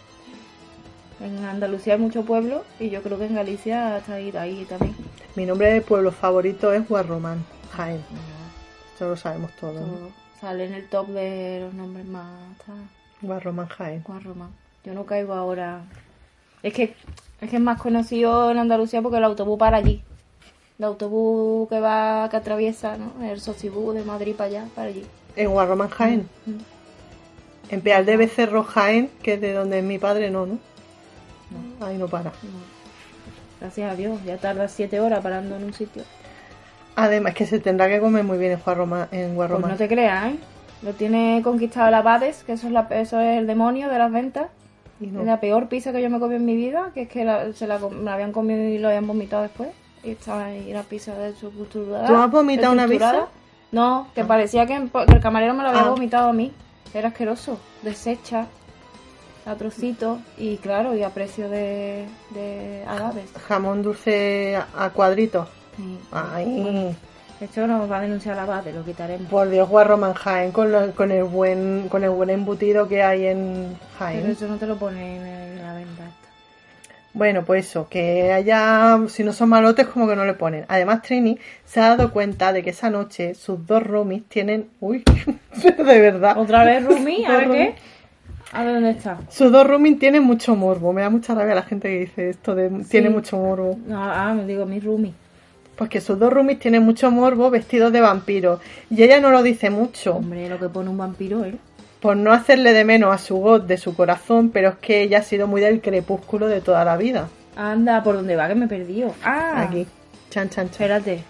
En Andalucía hay mucho pueblo y yo creo que en Galicia está ahí, ahí también. Mi nombre de pueblo favorito es Guarromán, Jaén. Eso lo sabemos todos, ¿no? Todo sale en el top de los nombres más... Está, Guarromán, Jaén. Guarromán. Yo no caigo ahora... Es que es que es más conocido en Andalucía porque el autobús para allí. El autobús que va, que atraviesa, ¿no? El Socibús de Madrid para allá, para allí. En Guarromán, Jaén. Mm. En Peal de Becerro, Jaén, que es de donde es mi padre, no, ¿no? Ahí no para. No. Gracias a Dios, ya tarda siete horas parando en un sitio. Además, que se tendrá que comer muy bien en Guarromán. En Pues Guarromán. no te creas, ¿eh? Lo tiene conquistado el Abades, que eso es, la, eso es el demonio de las ventas. Y no. Es la peor pizza que yo me comí en mi vida, que es que la, se la, com- me la habían comido y lo habían vomitado después. Y estaba ahí la pizza de su estructurada. ¿Tú has vomitado una estructurada. pizza? No, que parecía que, que el camarero me la había Ah. vomitado a mí. Era asqueroso, deshecha, a trocitos y claro, y a precio de, de Agaves. Jamón dulce a, a cuadritos. Sí. Ay, Esto nos va a denunciar la Abades, lo quitaremos. por Dios, Guarromán, Jaén, con, lo- con el buen con el buen embutido que hay en Pero Jaén. eso no te lo pone en, el- en la venta esta. Bueno, pues eso, que haya, si no son malotes, como que no le ponen. Además, Trini se ha dado cuenta de que esa noche sus dos roomies tienen... Uy, de verdad. ¿Otra vez Rumi? ¿A ver Rumi. qué? A ver dónde está. Sus dos roomies tienen mucho morbo. Me da mucha rabia la gente que dice esto de tiene mucho morbo. No, ah, me digo mi Rumi. Pues que sus dos roomies tienen mucho morbo vestidos de vampiros. Y ella no lo dice mucho. Hombre, lo que pone un vampiro, ¿eh? Por no hacerle de menos a su God de su corazón, pero es que ella ha sido muy del crepúsculo de toda la vida. Anda, ¿por dónde va? Que me he perdido. Ah, Aquí. Chan, chan, chan. espérate.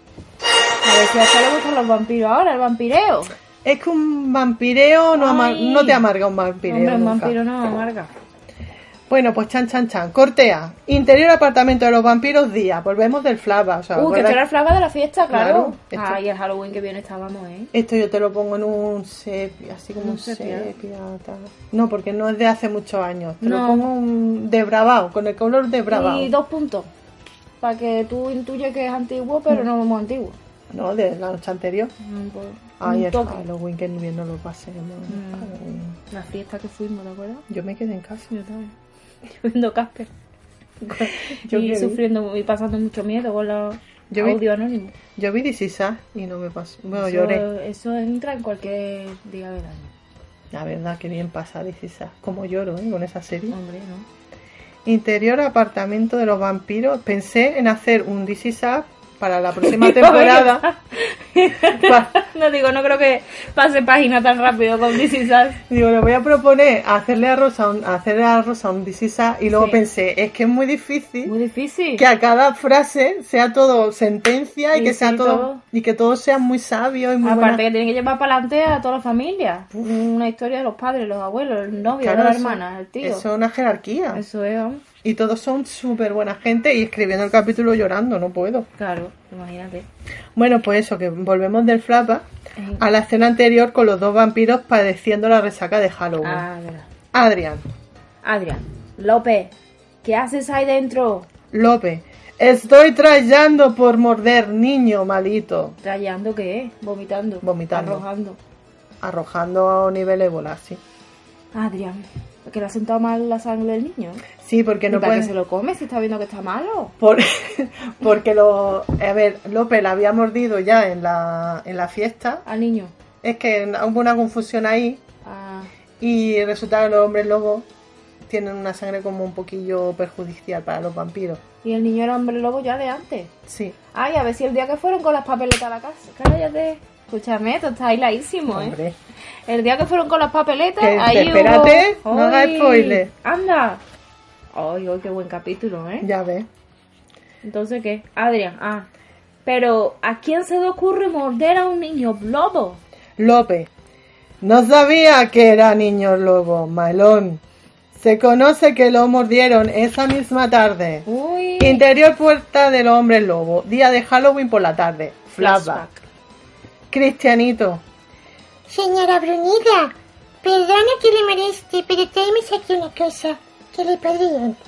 A ver si a esta le gustan los vampiros ahora, el vampireo. Es que un vampireo no, amar- Ay. no te amarga un vampireo. Hombre, un nunca. vampiro no amarga. Bueno, pues chan, chan, chan. Cortea. Interior apartamento de los vampiros día. Volvemos del flava. O sea, Uh, que ¿acuerdas? esto era el flaga de la fiesta, claro. Claro, esto- Ay, el Halloween que viene estábamos, ¿eh? Esto yo te lo pongo en un sepia, así como Un un sepia. sepia. tal. No, porque no es de hace muchos años. Te lo No. pongo un de bravao, con el color de bravao. Y dos puntos. Para que tú intuyes que es antiguo, pero no es muy antiguo. No, de la noche anterior. Mm, pues, Ay, un el toque. Halloween, que ni bien no lo pasemos. Mm. Halloween. La fiesta que fuimos, ¿te acuerdas? Yo me quedé en casa. Yo también. Yo viendo Casper. Yo y qué vi. sufriendo y pasando mucho miedo con los Yo vi- audio anónimos. Yo vi This Is Us y no me pasó. Bueno, Eso, lloré. eso entra en cualquier día del año. La verdad, que bien pasa This Is Us. Como lloro, ¿eh? Con esa serie. Hombre, ¿no? Interior apartamento de los vampiros. Pensé en hacer un This Is Us para la próxima temporada. Pa- No digo, no creo que pase página tan rápido con This Is Us. Digo, le voy a proponer hacerle a Rosa un, hacerle a Rosa un This Is Us, y luego Sí. pensé, es que es muy difícil Muy difícil. que a cada frase sea todo sentencia y Sí, que sea sí, todo, todo. y que todos sean muy sabios y muy Aparte buenas. que tienen que llevar para adelante a toda la familia. Una historia de los padres, los abuelos, el novio, Claro, de la eso- hermana, el tío. Eso es una jerarquía. Eso es, vamos. Y todos son súper buena gente, y escribiendo el capítulo llorando, no puedo. Claro, imagínate. Bueno, pues eso, que volvemos del flapa Eh, a la escena anterior con los dos vampiros padeciendo la resaca de Halloween. Ah, verdad. Adrián, Adrián, López, ¿qué haces ahí dentro? López, estoy trayendo por morder, niño malito. ¿Trayendo qué? Vomitando. Vomitando. Arrojando. Arrojando a nivel ébola, sí. Adrián, que le ha sentado mal la sangre del niño. Sí, porque no ¿Y para puede... qué se lo come si está viendo que está malo? Por- porque lo... A ver, López la había mordido ya en la, en la fiesta. Al niño. Es que hubo una confusión ahí, Ah, y resulta que los hombres lobos tienen una sangre como un poquillo perjudicial para los vampiros. y el niño era hombre lobo ya de antes. Sí. Ay, a ver si el día que fueron con las papeletas a la casa. Cállate. Escúchame, esto está ailadísimo, ¿eh? Hombre. El día que fueron con las papeletas, Que- ahí que espérate, hubo... no hagas ¡Ay! spoiler. ¡Anda! ¡Ay, ay, qué buen capítulo, eh! Ya ves. Entonces, ¿qué? Adrián, ah. Pero, ¿a quién se le ocurre morder a un niño lobo? López. No sabía que era niño lobo, malón. Se conoce que lo mordieron esa misma tarde. Uy. Interior puerta del hombre lobo. Día de Halloween por la tarde. Flashback. Cristianito. Señora Brunilla, perdona que le moleste, pero tráeme aquí una cosa. que le pedían.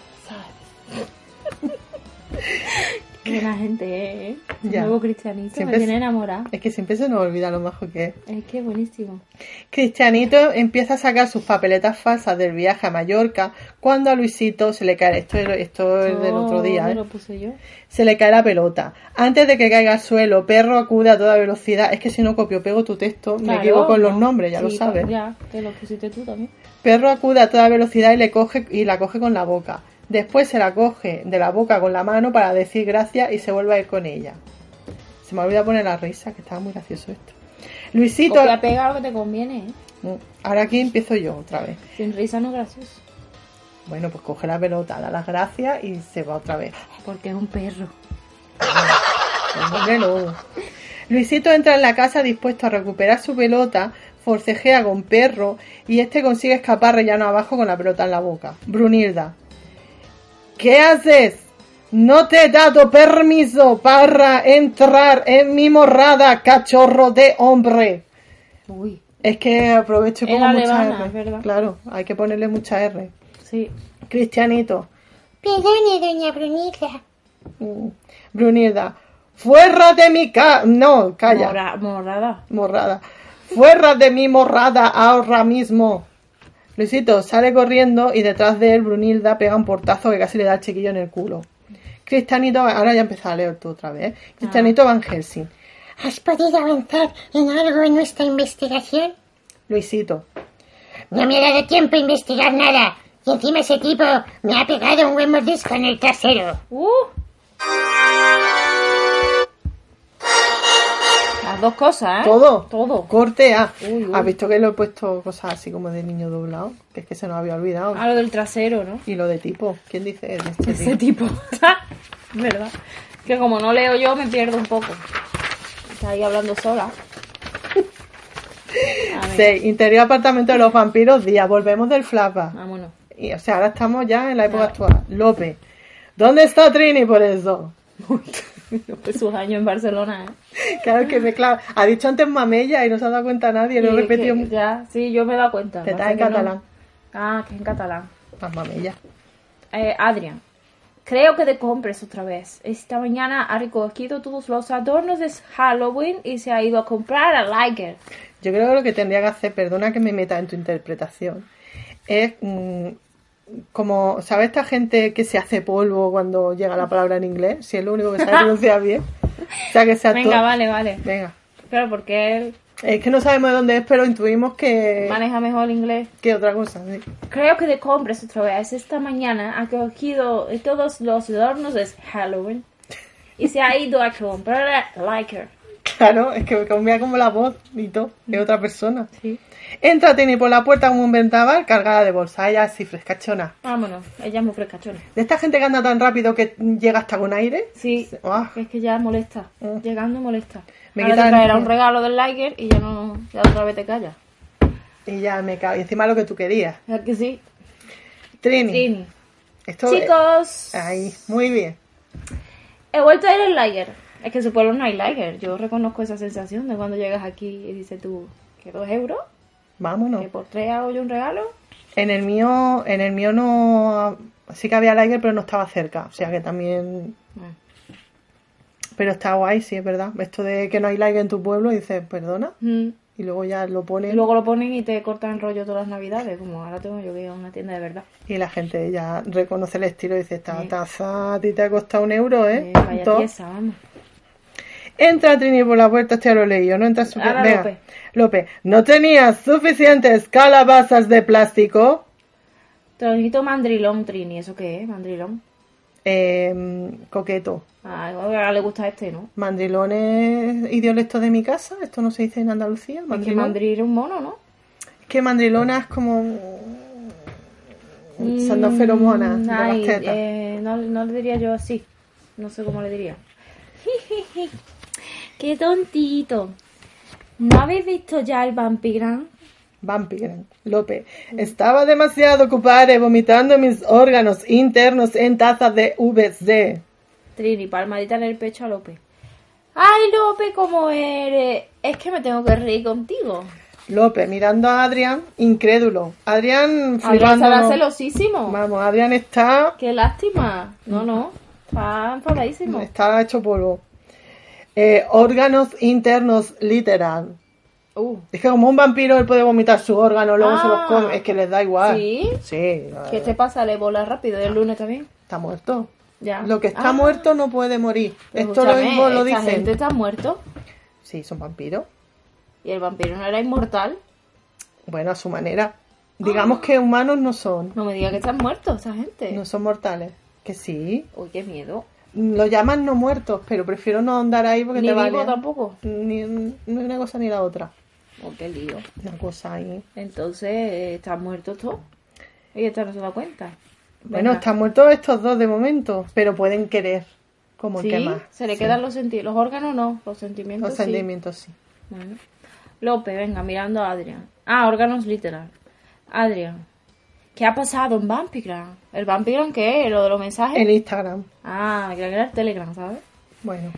Que la gente, ¿eh? Ya. Nuevo cristianito, Siempre me tiene es- enamorada. Es que siempre se nos olvida lo majo que es. Es que buenísimo. Cristianito empieza a sacar sus papeletas falsas del viaje a Mallorca cuando a Luisito se le cae, esto, es- esto es del otro día, me ¿eh? lo puse yo. Se le cae la pelota. Antes de que caiga al suelo, Perro acude a toda velocidad. Es que si no copio pego tu texto, me Claro, equivoco en los ¿no? nombres, ya lo Sí, sabes. Ya, que lo pusiste tú también. Perro acude a toda velocidad y le coge y la coge con la boca. Después se la coge de la boca con la mano para decir gracias y se vuelve a ir con ella. Se me olvidó poner la risa, que estaba muy gracioso esto. Luisito... Copia pega lo que te conviene, ¿eh? Ahora aquí empiezo yo otra vez. Sin risa no es gracioso. Bueno, pues coge la pelota, da las gracias y se va otra vez. Porque es un perro. Pues hombre, no. Luisito entra en la casa dispuesto a recuperar su pelota, forcejea con Perro y este consigue escapar rellano abajo con la pelota en la boca. Brunilda. ¿Qué haces? No te he dado permiso para entrar en mi morrada, cachorro de hombre. Uy, Es que aprovecho y Es pongo mucha alemana, R. es verdad. Claro, hay que ponerle mucha R. sí. Cristianito. Perdone, doña Brunilda. Mm. Brunilda. Fuera de mi ca... No, calla. Mora- morada. Morrada. Fuera de mi morrada ahora mismo. Luisito sale corriendo y detrás de él Brunilda pega un portazo que casi le da al chiquillo en el culo. Cristianito, ahora ya empezó a leer tú otra vez. ¿eh? Cristianito Van Helsing. ¿Has podido avanzar en algo en nuestra investigación? Luisito. No me ha dado tiempo a investigar nada. Y encima ese tipo me ha pegado un buen mordisco en el trasero. Uh. Las dos cosas, ¿eh? Todo. Todo. Corte A. Uy, uy. ¿Has visto que lo he puesto cosas así como de niño doblado? Que es que se nos había olvidado. A lo del trasero, ¿no? Y lo de tipo. ¿Quién dice es este Ese tipo? tipo. ¿Verdad? Que como no leo yo, me pierdo un poco. Está ahí hablando sola. A ver, seis. Interior apartamento de los vampiros. Día. Volvemos del flapa. vámonos. Y, o sea, ahora estamos ya en la época Ya. actual. López. ¿Dónde está Trini por eso? Fue sus años en Barcelona, ¿eh? Claro que me clava. Ha dicho antes mamella y no se ha dado cuenta nadie. Lo he Sí, repetido. que ya, sí, yo me he dado cuenta. Que está pasa en que no. catalán. Ah, que es en catalán. Más mamella. Eh, Adrián, creo que te compres otra vez. Esta mañana ha recogido todos los adornos de Halloween y se ha ido a comprar a Liger. Yo creo que lo que tendría que hacer, perdona que me meta en tu interpretación, es mm, como, ¿sabes esta gente que se hace polvo cuando llega la palabra en inglés? Si es lo único que sabe pronunciar bien. O sea, que sea Venga, todo- vale, vale. Venga. Claro, porque él Es que no sabemos de dónde es, pero intuimos que, maneja mejor el inglés. que otra cosa. Sí. Creo que te compres otra vez. Esta mañana ha cogido todos los adornos de Halloween y se ha ido a comprar a Liger. Claro, es que me cambia como la voz y todo, de otra persona. Sí. Entra Tini por la puerta como un ventaval cargada de bolsa. Ella así frescachona. Vámonos, ella es muy frescachona. De esta gente que anda tan rápido que llega hasta con aire. Sí, Ah, es que ya molesta. Mm. Llegando molesta. Me Ahora quita te el- traerá un regalo del Liger y ya no, ya otra vez te callas. y ya me cago. Y encima lo que tú querías. ¿Verdad que sí? Trini. Trini. Esto Chicos, Ahí, muy bien. he vuelto a ir al Liger. Es que en su pueblo no hay Liger. Yo reconozco esa sensación de cuando llegas aquí y dices tú que dos euros, Vámonos. que por tres hago yo un regalo. En el mío, en el mío no, sí que había Liger, pero no estaba cerca. O sea que también, Mm. pero está guay, sí, es verdad. Esto de que no hay Liger en tu pueblo, dices, perdona, Mm. y luego ya lo Y ponen luego lo ponen y te cortan el rollo todas las navidades, como ahora tengo yo que ir a una tienda de verdad. y la gente ya reconoce el estilo y dice, esta Sí. taza a ti te ha costado un euro, ¿eh? Eh, vaya Todo. pieza, vamos. Entra Trini por la puerta, este ya lo leí yo, no entra su... Ahora Venga, López. López, ¿no tenías suficientes calabazas de plástico? Tronito mandrilón, Trini, ¿eso qué es? Mandrilón. Eh, coqueto. Ah, ahora le gusta este, ¿no? Mandrilón es idiolecto de mi casa, esto no se dice en Andalucía. Es que Mandrilón. mandril es un mono, ¿no? Es que mandrilona es como... Son dos feromonas de Ay, las tetas. eh, no, no le diría yo así. No sé cómo le diría. ¡Qué tontito! ¿No habéis visto ya el Vampirán? Vampirán. López. Estaba demasiado ocupada vomitando mis órganos internos en tazas de V C. Trini, palmadita en el pecho a López. ¡Ay, López, cómo eres! Es que me tengo que reír contigo. López mirando a Adrián, incrédulo. Adrián Adrián flipando. estará celosísimo. Vamos, Adrián está, Qué lástima. No, no. Está enfadadísimo. está hecho polvo. Eh, órganos internos literal. Uh, Es que como un vampiro él puede vomitar sus órganos, luego Ah. se los come. Es que les da igual. ¿sí? Sí. ¿Qué te pasa? ¿Le bola rápido? ¿Y el lunes también? Está muerto. Ya. Lo que está Ah, muerto no puede morir. pero Esto lo escúchame, mismo lo esta dicen. gente está muerto. Sí, son vampiros. Y el vampiro no era inmortal. Bueno, a su manera. Digamos que humanos no son. No me digas que están muertos esa gente. No son mortales. Que sí. Uy, qué miedo. Lo llaman no muertos, pero prefiero no andar ahí porque Ni te vivo vale. tampoco. Ni, ni una cosa ni la otra. Oh, qué lío. Una cosa ahí. Entonces, eh, están muertos todos. Y esta no se da cuenta. Bueno, Venga. están muertos estos dos de momento, pero pueden querer. Como Sí, que más. se le Sí. quedan los sentimientos. Los órganos no, los sentimientos Los sí. sentimientos, sí. Bueno. López, venga, mirando a Adrián. Ah, órganos literal. Adrián. ¿Qué ha pasado en Vampigram? ¿El Vampigram qué es? ¿Lo de los mensajes? En Instagram. Ah, creo que era el Telegram, ¿sabes? Bueno.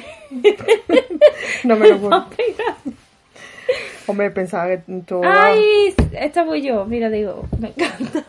No me lo puedo. Vampigram. Hombre, pensaba que tú... ¡Ay! Esta fui yo. Mira, digo, me encanta.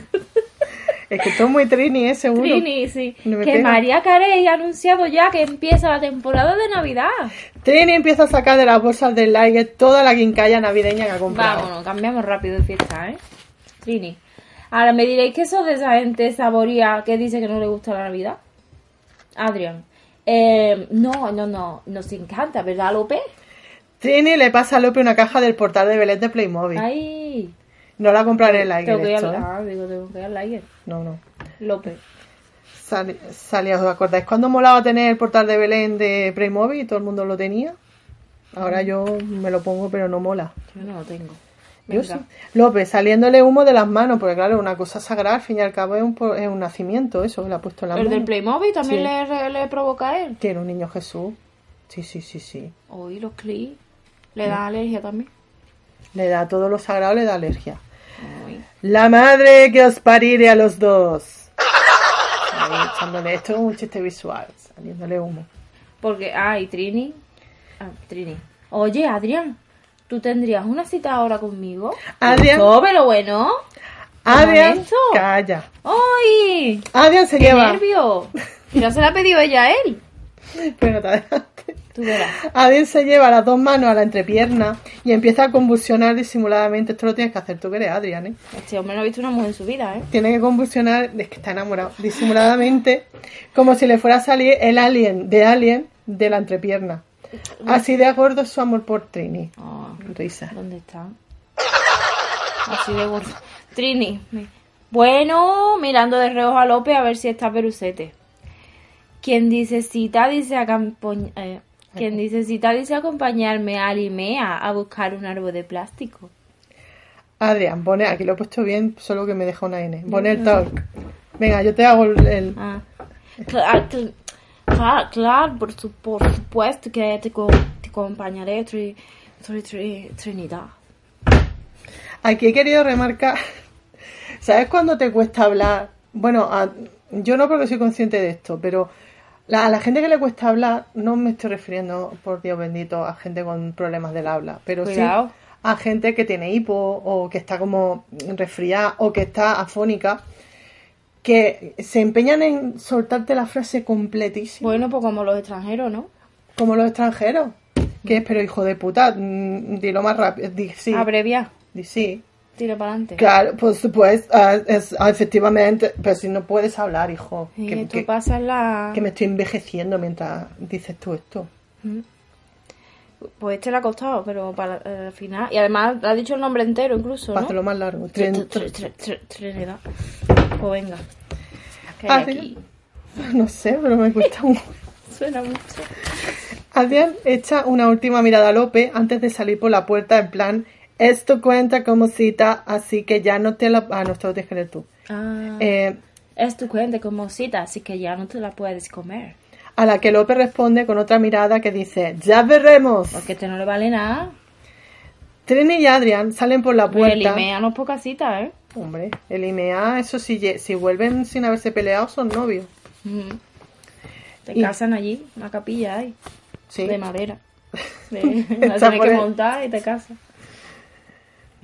Es que esto es muy Trini, ¿eh? Seguro. Trini, sí. No me Que pega. María Carey ha anunciado ya que empieza la temporada de Navidad. Trini empieza a sacar de las bolsas del like toda la quincalla navideña que ha comprado. Vámonos, cambiamos rápido de fiesta, ¿eh? Trini. Ahora me diréis que sos de esa gente saboría que dice que no le gusta la Navidad. Adrián. Eh, no, no, no. Nos encanta, ¿verdad, López? Trini le pasa a Lope una caja del portal de Belén de Playmobil. Ay. No la compraré en el like. Tengo que ir esto, al... ¿eh? Ah, digo, tengo que ir al like. No, no. López. Sal- Salía, ¿os acordáis cuando molaba tener el portal de Belén de Playmobil y todo el mundo lo tenía? Ahora yo me lo pongo, pero no mola. Yo no lo tengo. Yo Venga. sí. López, saliéndole humo de las manos, porque claro, una cosa sagrada, al fin y al cabo es un, po- es un nacimiento, eso, que le ha puesto en la ¿El mano. del Playmobil también Sí. le, le provoca a él? Tiene un niño Jesús. Sí, sí, sí, sí. Uy, los clics. ¿Le da alergia también? Le da todo lo sagrado, le da alergia. Uy. La madre que os parire a los dos. Ahí, echándole esto es un chiste visual, saliéndole humo. Porque, ah, y Trini. Ah, Trini. Oye, Adrián, ¿tú tendrías una cita ahora conmigo? Adrián. ¿Sobre lo bueno? Adrián, esto? calla. ¡Ay! Adrián se ¡Qué lleva. nervio! Y no se la ha pedido ella a él. Pero te adelantes. Tú verás. Adrián se lleva las dos manos a la entrepierna y empieza a convulsionar disimuladamente. Esto lo tienes que hacer tú, que eres Adrián, ¿eh? Este hombre no ha visto una mujer en su vida, ¿eh? Tiene que convulsionar, es que está enamorado, disimuladamente, como si le fuera a salir el alien de Alien de la entrepierna. Así de gordo es su amor por Trini. Ah, Risa. ¿dónde está? Así de gordo. Trini. mi- Bueno, mirando de reojo a López a ver si está Perucete. Quien dice cita dice acampo- eh, quien dice cita dice acompañarme a Limea a buscar un árbol de plástico. Adrián, pone, aquí lo he puesto bien, solo que me deja una N. Pone el talk. Venga, yo te hago el... el- Ah. Claro, cl- claro, claro, por, su- por supuesto que te, co- te acompañaré, tri, tri- tri- Trinidad. Aquí he querido remarcar, ¿sabes cuando te cuesta hablar? Bueno, a- yo no porque soy consciente de esto, pero la- a la gente que le cuesta hablar, no me estoy refiriendo, por Dios bendito, a gente con problemas del habla, pero Cuidado. sí a gente que tiene hipo o que está como resfriada o que está afónica, que se empeñan en soltarte la frase completísima, Bueno, pues como los extranjeros, ¿no? como los extranjeros. Que es, pero hijo de puta, mm, dilo más rápido, di sí, Abrevia, di sí. tira para adelante. Claro, por supuesto, ah, es, ah, efectivamente, pero si no puedes hablar, hijo, Y que, tú que- pasas la... que me estoy envejeciendo mientras dices tú esto. Pues este le ha costado, pero para eh, al final... Y además ha dicho el nombre entero incluso, Para ¿no? hacerlo más largo. Tr- Tren- tr- tr- tr- Trinidad. Pues venga. ¿Qué Ah, hay sí. aquí? No sé, pero me cuesta mucho. Suena mucho. Adrián echa una última mirada a Lope antes de salir por la puerta en plan, esto cuenta como cita, así que ya no te la... Ah, no, esto lo tienes que leer tú. Ah, Eh, es tu cuenta como cita, así que ya no te la puedes comer. a la que Lope responde con otra mirada que dice, ya veremos. Porque este no le vale nada. Trini y Adrián salen por la Pues el puerta. Imea no es poca cita, ¿eh? Hombre, el I M E A, eso si, lle- si vuelven sin haberse peleado, son novios. Ujú. Te Y- casan allí, una capilla ahí, Sí. de madera. De, la Está tienes por que el- montar y te casas.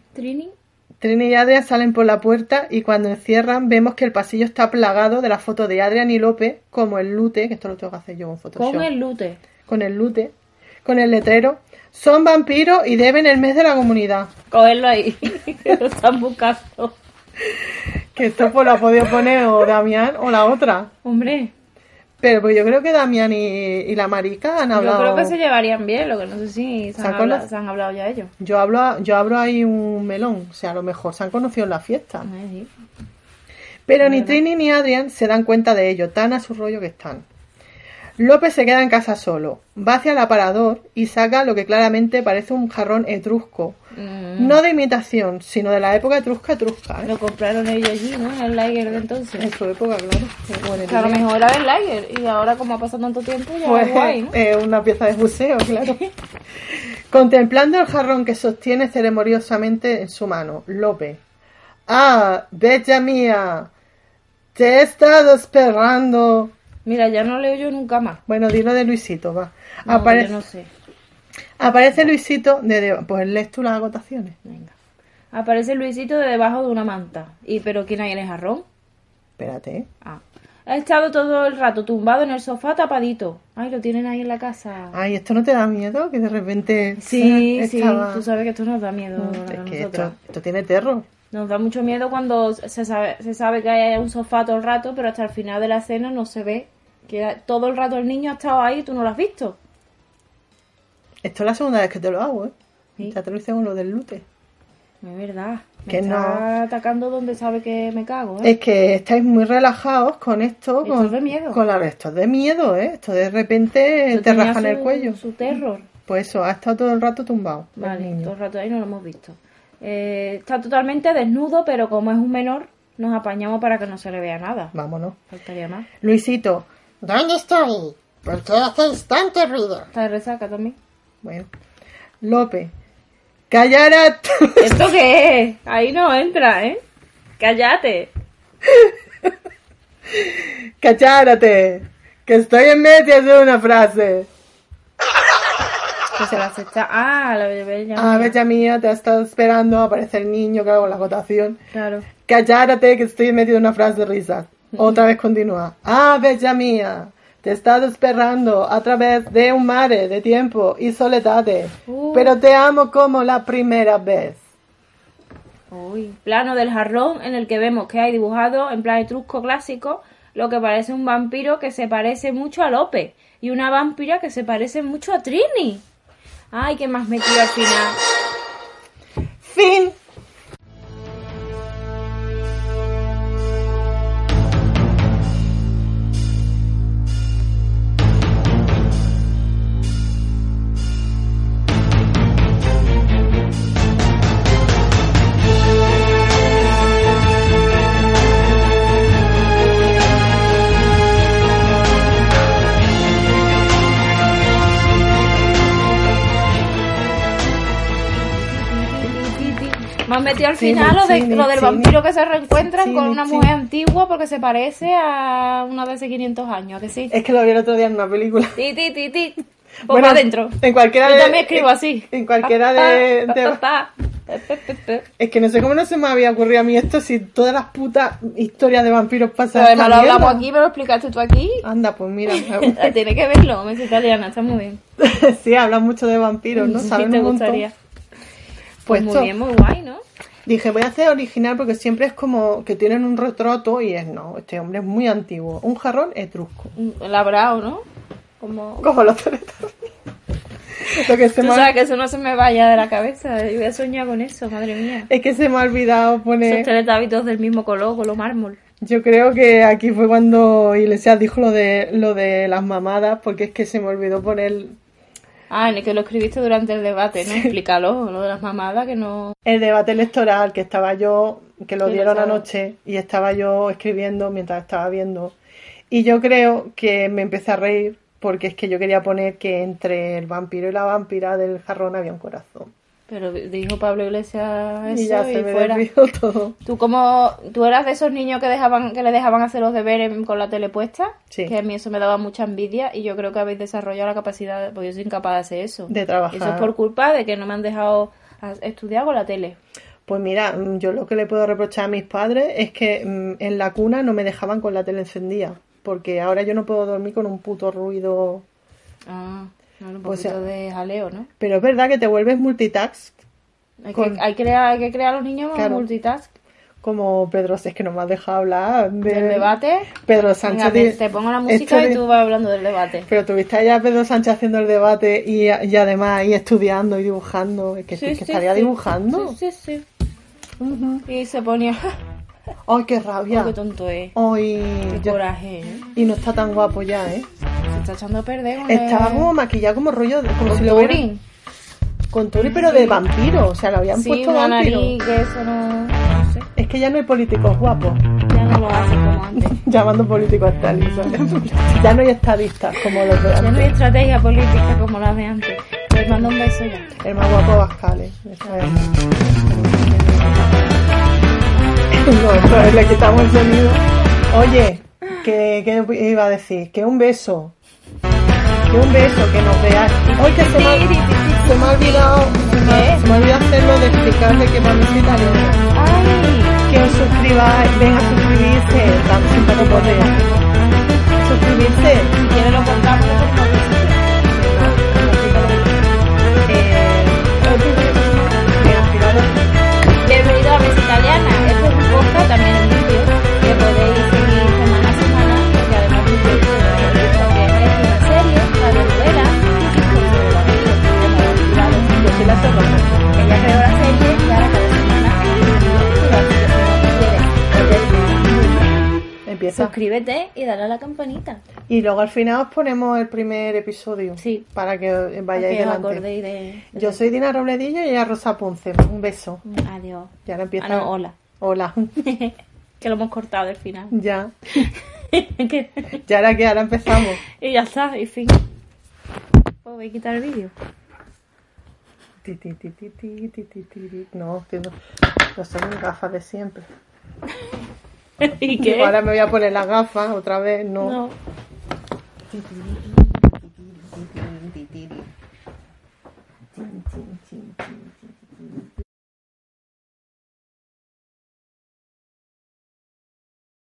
Trini. Trini y Adrián salen por la puerta y cuando encierran vemos que el pasillo está plagado de las fotos de Adrián y Lope, como el lute, que esto lo tengo que hacer yo con Photoshop. Con el lute. Con el lute, con el letrero. Son vampiros y deben el mes de la comunidad. Cogerlo ahí. Que lo están buscando. Que esto pues lo ha podido poner o Damián o la otra. Hombre, Pero pues yo creo que Damián y, y la marica han hablado... yo creo que se llevarían bien, lo que no sé si se ¿Se han, han habla- cono- se han hablado ya ellos. Yo hablo, yo abro ahí un melón. O sea, a lo mejor se han conocido en la fiesta. Ay, sí. Pero ni Trini ni Adrián se dan cuenta de ello, tan a su rollo que están. López se queda en casa solo, va hacia el aparador y saca lo que claramente parece un jarrón etrusco. Mm, No de imitación, sino de la época etrusca etrusca. ¿eh? Lo compraron ellos allí, ¿no? En el Lager de entonces. En su época, claro. O en el Que a lo día. mejor era del Lager y ahora como ha pasado tanto tiempo ya Pues es guay, ¿no? eh, una pieza de museo, claro. Contemplando el jarrón que sostiene ceremoniosamente en su mano, López. Ah, bella mía, te he estado esperando. Mira, ya no leo yo nunca más. Bueno, dilo de Luisito, va. No, Apare- yo no sé. Aparece Luisito de, de- pues lees tú las agotaciones. Venga. Aparece Luisito de debajo de una manta. ¿Y pero quién hay en el jarrón? Espérate, ¿eh? Ah. Ha estado todo el rato tumbado en el sofá tapadito. Ay, lo tienen ahí en la casa. Ay, ¿esto no te da miedo? Que de repente... Sí, ah, sí, estaba- tú sabes que esto nos da miedo Mm, a es que nosotras. esto, esto tiene terror. Nos da mucho miedo cuando se sabe, se sabe que hay un sofá todo el rato, pero hasta el final de la cena no se ve. Que todo el rato el niño ha estado ahí y tú no lo has visto. Esto es la segunda vez que te lo hago, ¿eh? Sí. Ya te lo hice con lo del lute. Es verdad. Me Que está no. atacando donde sabe que me cago, ¿eh? Es que estáis muy relajados con esto. Esto con, es de miedo. Con la, esto es de miedo, ¿eh? Esto de repente Esto te tenía rajan el su- cuello. Su terror. Pues eso, ha estado todo el rato tumbado. el Vale, niño. todo el rato ahí no lo hemos visto. Eh, está totalmente desnudo, pero como es un menor, nos apañamos para que no se le vea nada. Vámonos. Faltaría más. Luisito. ¿Dónde estoy? ¿Por qué hacéis tanto ruido? Está de resaca también. Bueno. López. Callar a... ¿Esto qué es? Ahí no entra, ¿eh? Cállate. Cachárate. Que estoy en medio de una frase. Que se las está... Ah, la bella. Ah, bella mía, te ha estado esperando. Aparece el niño, claro, con la acotación. Claro. Callárate, que estoy en medio de una frase de risa. Otra vez continúa. Ah, bella mía, te he estado esperando a través de un mare de tiempo y soledades. Uh. Pero te amo como la primera vez. Uy. Plano del jarrón en el que vemos que hay dibujado en plan etrusco clásico lo que parece un vampiro que se parece mucho a Lope y una vampira que se parece mucho a Trini. Ay, qué más metido al final. Fin. Me han metido al Cine, final lo, de, cine, lo del cine. vampiro que se reencuentran Cine, con una cine. mujer antigua porque se parece a una de hace quinientos años, ¿a que sí? Es que lo vi el otro día en una película. Ti, ti, ti, ti. Pues Bueno, para adentro. En cualquiera Yo de... también escribo así. En cualquiera de... Pa, pa, de- pa, pa, pa, pa, pa. Es que no sé cómo no se me había ocurrido a mí esto si todas las putas historias de vampiros pasan Pero además esta lo mierda. hablamos aquí, pero lo explicaste tú aquí. Anda, pues mira. Tienes que verlo, me es italiana, está muy bien. Sí, hablan mucho de vampiros, ¿no? Sí, Saben te un montón. gustaría. Pues Pues muy esto- bien, muy guay, ¿no? Dije, voy a hacer original porque siempre es como que tienen un retrato y es no, este hombre es muy antiguo. Un jarrón etrusco. Un labrado, ¿no? Como... Como los teletubbies. Lo que se Tú me ha- sabes que eso no se me vaya de la cabeza. Yo voy a soñar con eso, madre mía. Es que se me ha olvidado Esos poner... teletábitos del mismo color, color mármol. Yo creo que aquí fue cuando Iglesias dijo lo de lo de las mamadas, porque es que se me olvidó poner Ah, en el que lo escribiste durante el debate, ¿no? Explícalo, lo de las mamadas, que no... el debate electoral, que estaba yo, que lo Sí, dieron lo sabes. anoche, y estaba yo escribiendo mientras estaba viendo. Y yo creo que me empecé a reír, porque es que yo quería poner que entre el vampiro y la vampira del jarrón había un corazón. Pero dijo Pablo Iglesias eso y ya se y me fuera. desvió todo. ¿Tú como tú eras de esos niños que dejaban que le dejaban hacer los deberes con la tele puesta? Sí. Que a mí eso me daba mucha envidia y yo creo que habéis desarrollado la capacidad, de- porque yo soy incapaz de hacer eso. De trabajar. Eso es por culpa de que no me han dejado a- estudiar con la tele. Pues mira, mm, yo lo que le puedo reprochar a mis padres es que mm, en la cuna no me dejaban con la tele encendida, porque ahora yo no puedo dormir con un puto ruido. Ah, no, un Pues, poquito de jaleo, ¿no? Pero es verdad que te vuelves multitask, Hay, Con- que, hay, que crear, hay que crear a los niños Claro. multitask. como Pedro, es que no me has dejado hablar de... Del debate. Pedro Sánchez. Venga, te, di- te pongo la música esto y de- tú vas hablando del debate. Pero tuviste allá a Pedro Sánchez haciendo el debate y, y además ahí estudiando y dibujando. Es que, Sí, es que sí, estaría sí. dibujando. Sí, sí, sí. Ujú. Y se ponía... ¡Ay, qué rabia! Oh, qué tonto es. Ay, Qué yo- coraje, ¿eh? Y no está tan guapo ya, ¿eh? Se está echando a perder con Estaba el- como maquillado como rollo, de- como con si lo hubiera... Turing. Con Turi, pero de vampiro. O sea, lo habían Sí, puesto una vampiro. nariz que eso no... No sé. Es que ya no hay políticos guapos. Ya no lo hace como antes. Llamando políticos a tal, ¿sabes? Ya no hay estadistas como los de Ya no hay antes. estrategia política como las de antes. Les mando un beso ya. El más guapo Bascales. esa es. No, entonces le quitamos el sonido. Oye, que, que iba a decir, que un beso. Que un beso, que nos veáis. Hoy que se me, ha- se me ha olvidado, se me, ha- se me ha olvidado hacerlo de explicarle que para mí es italiano. ¡Ay! Que os suscribáis, ven a suscribirse, tan simpáticos de suscribirse. Si quieres lo cortamos, lo cortamos. Eh, venga, tíralo. Bienvenido a Mesa Italiana. Este es un podcast, también un vídeo, que podéis seguir semana a semana, porque además es un vídeo también es una serie, una novela, Yo soy la segunda. ella creó la serie y ahora cada semana hay un vídeo, así que si Empieza. suscríbete y dale a la campanita. Y luego al final os ponemos el primer episodio. Sí. Para que Para vayáis que os delante. acordéis de... de- Yo soy Dina Robledillo y ella Rosa Ponce. Un beso. Adiós. Y ahora empieza. Ah, no, hola. Hola. Que lo hemos cortado del final. Ya. Que- Y ahora que ahora empezamos. y ya está, y fin. Pues voy a quitar el vídeo. Ti, ti, ti, ti, ti, ti, ti, ti. No, que no, no son mis gafas de siempre. ¿Y qué? Ahora me voy a poner las gafas otra vez. No. No.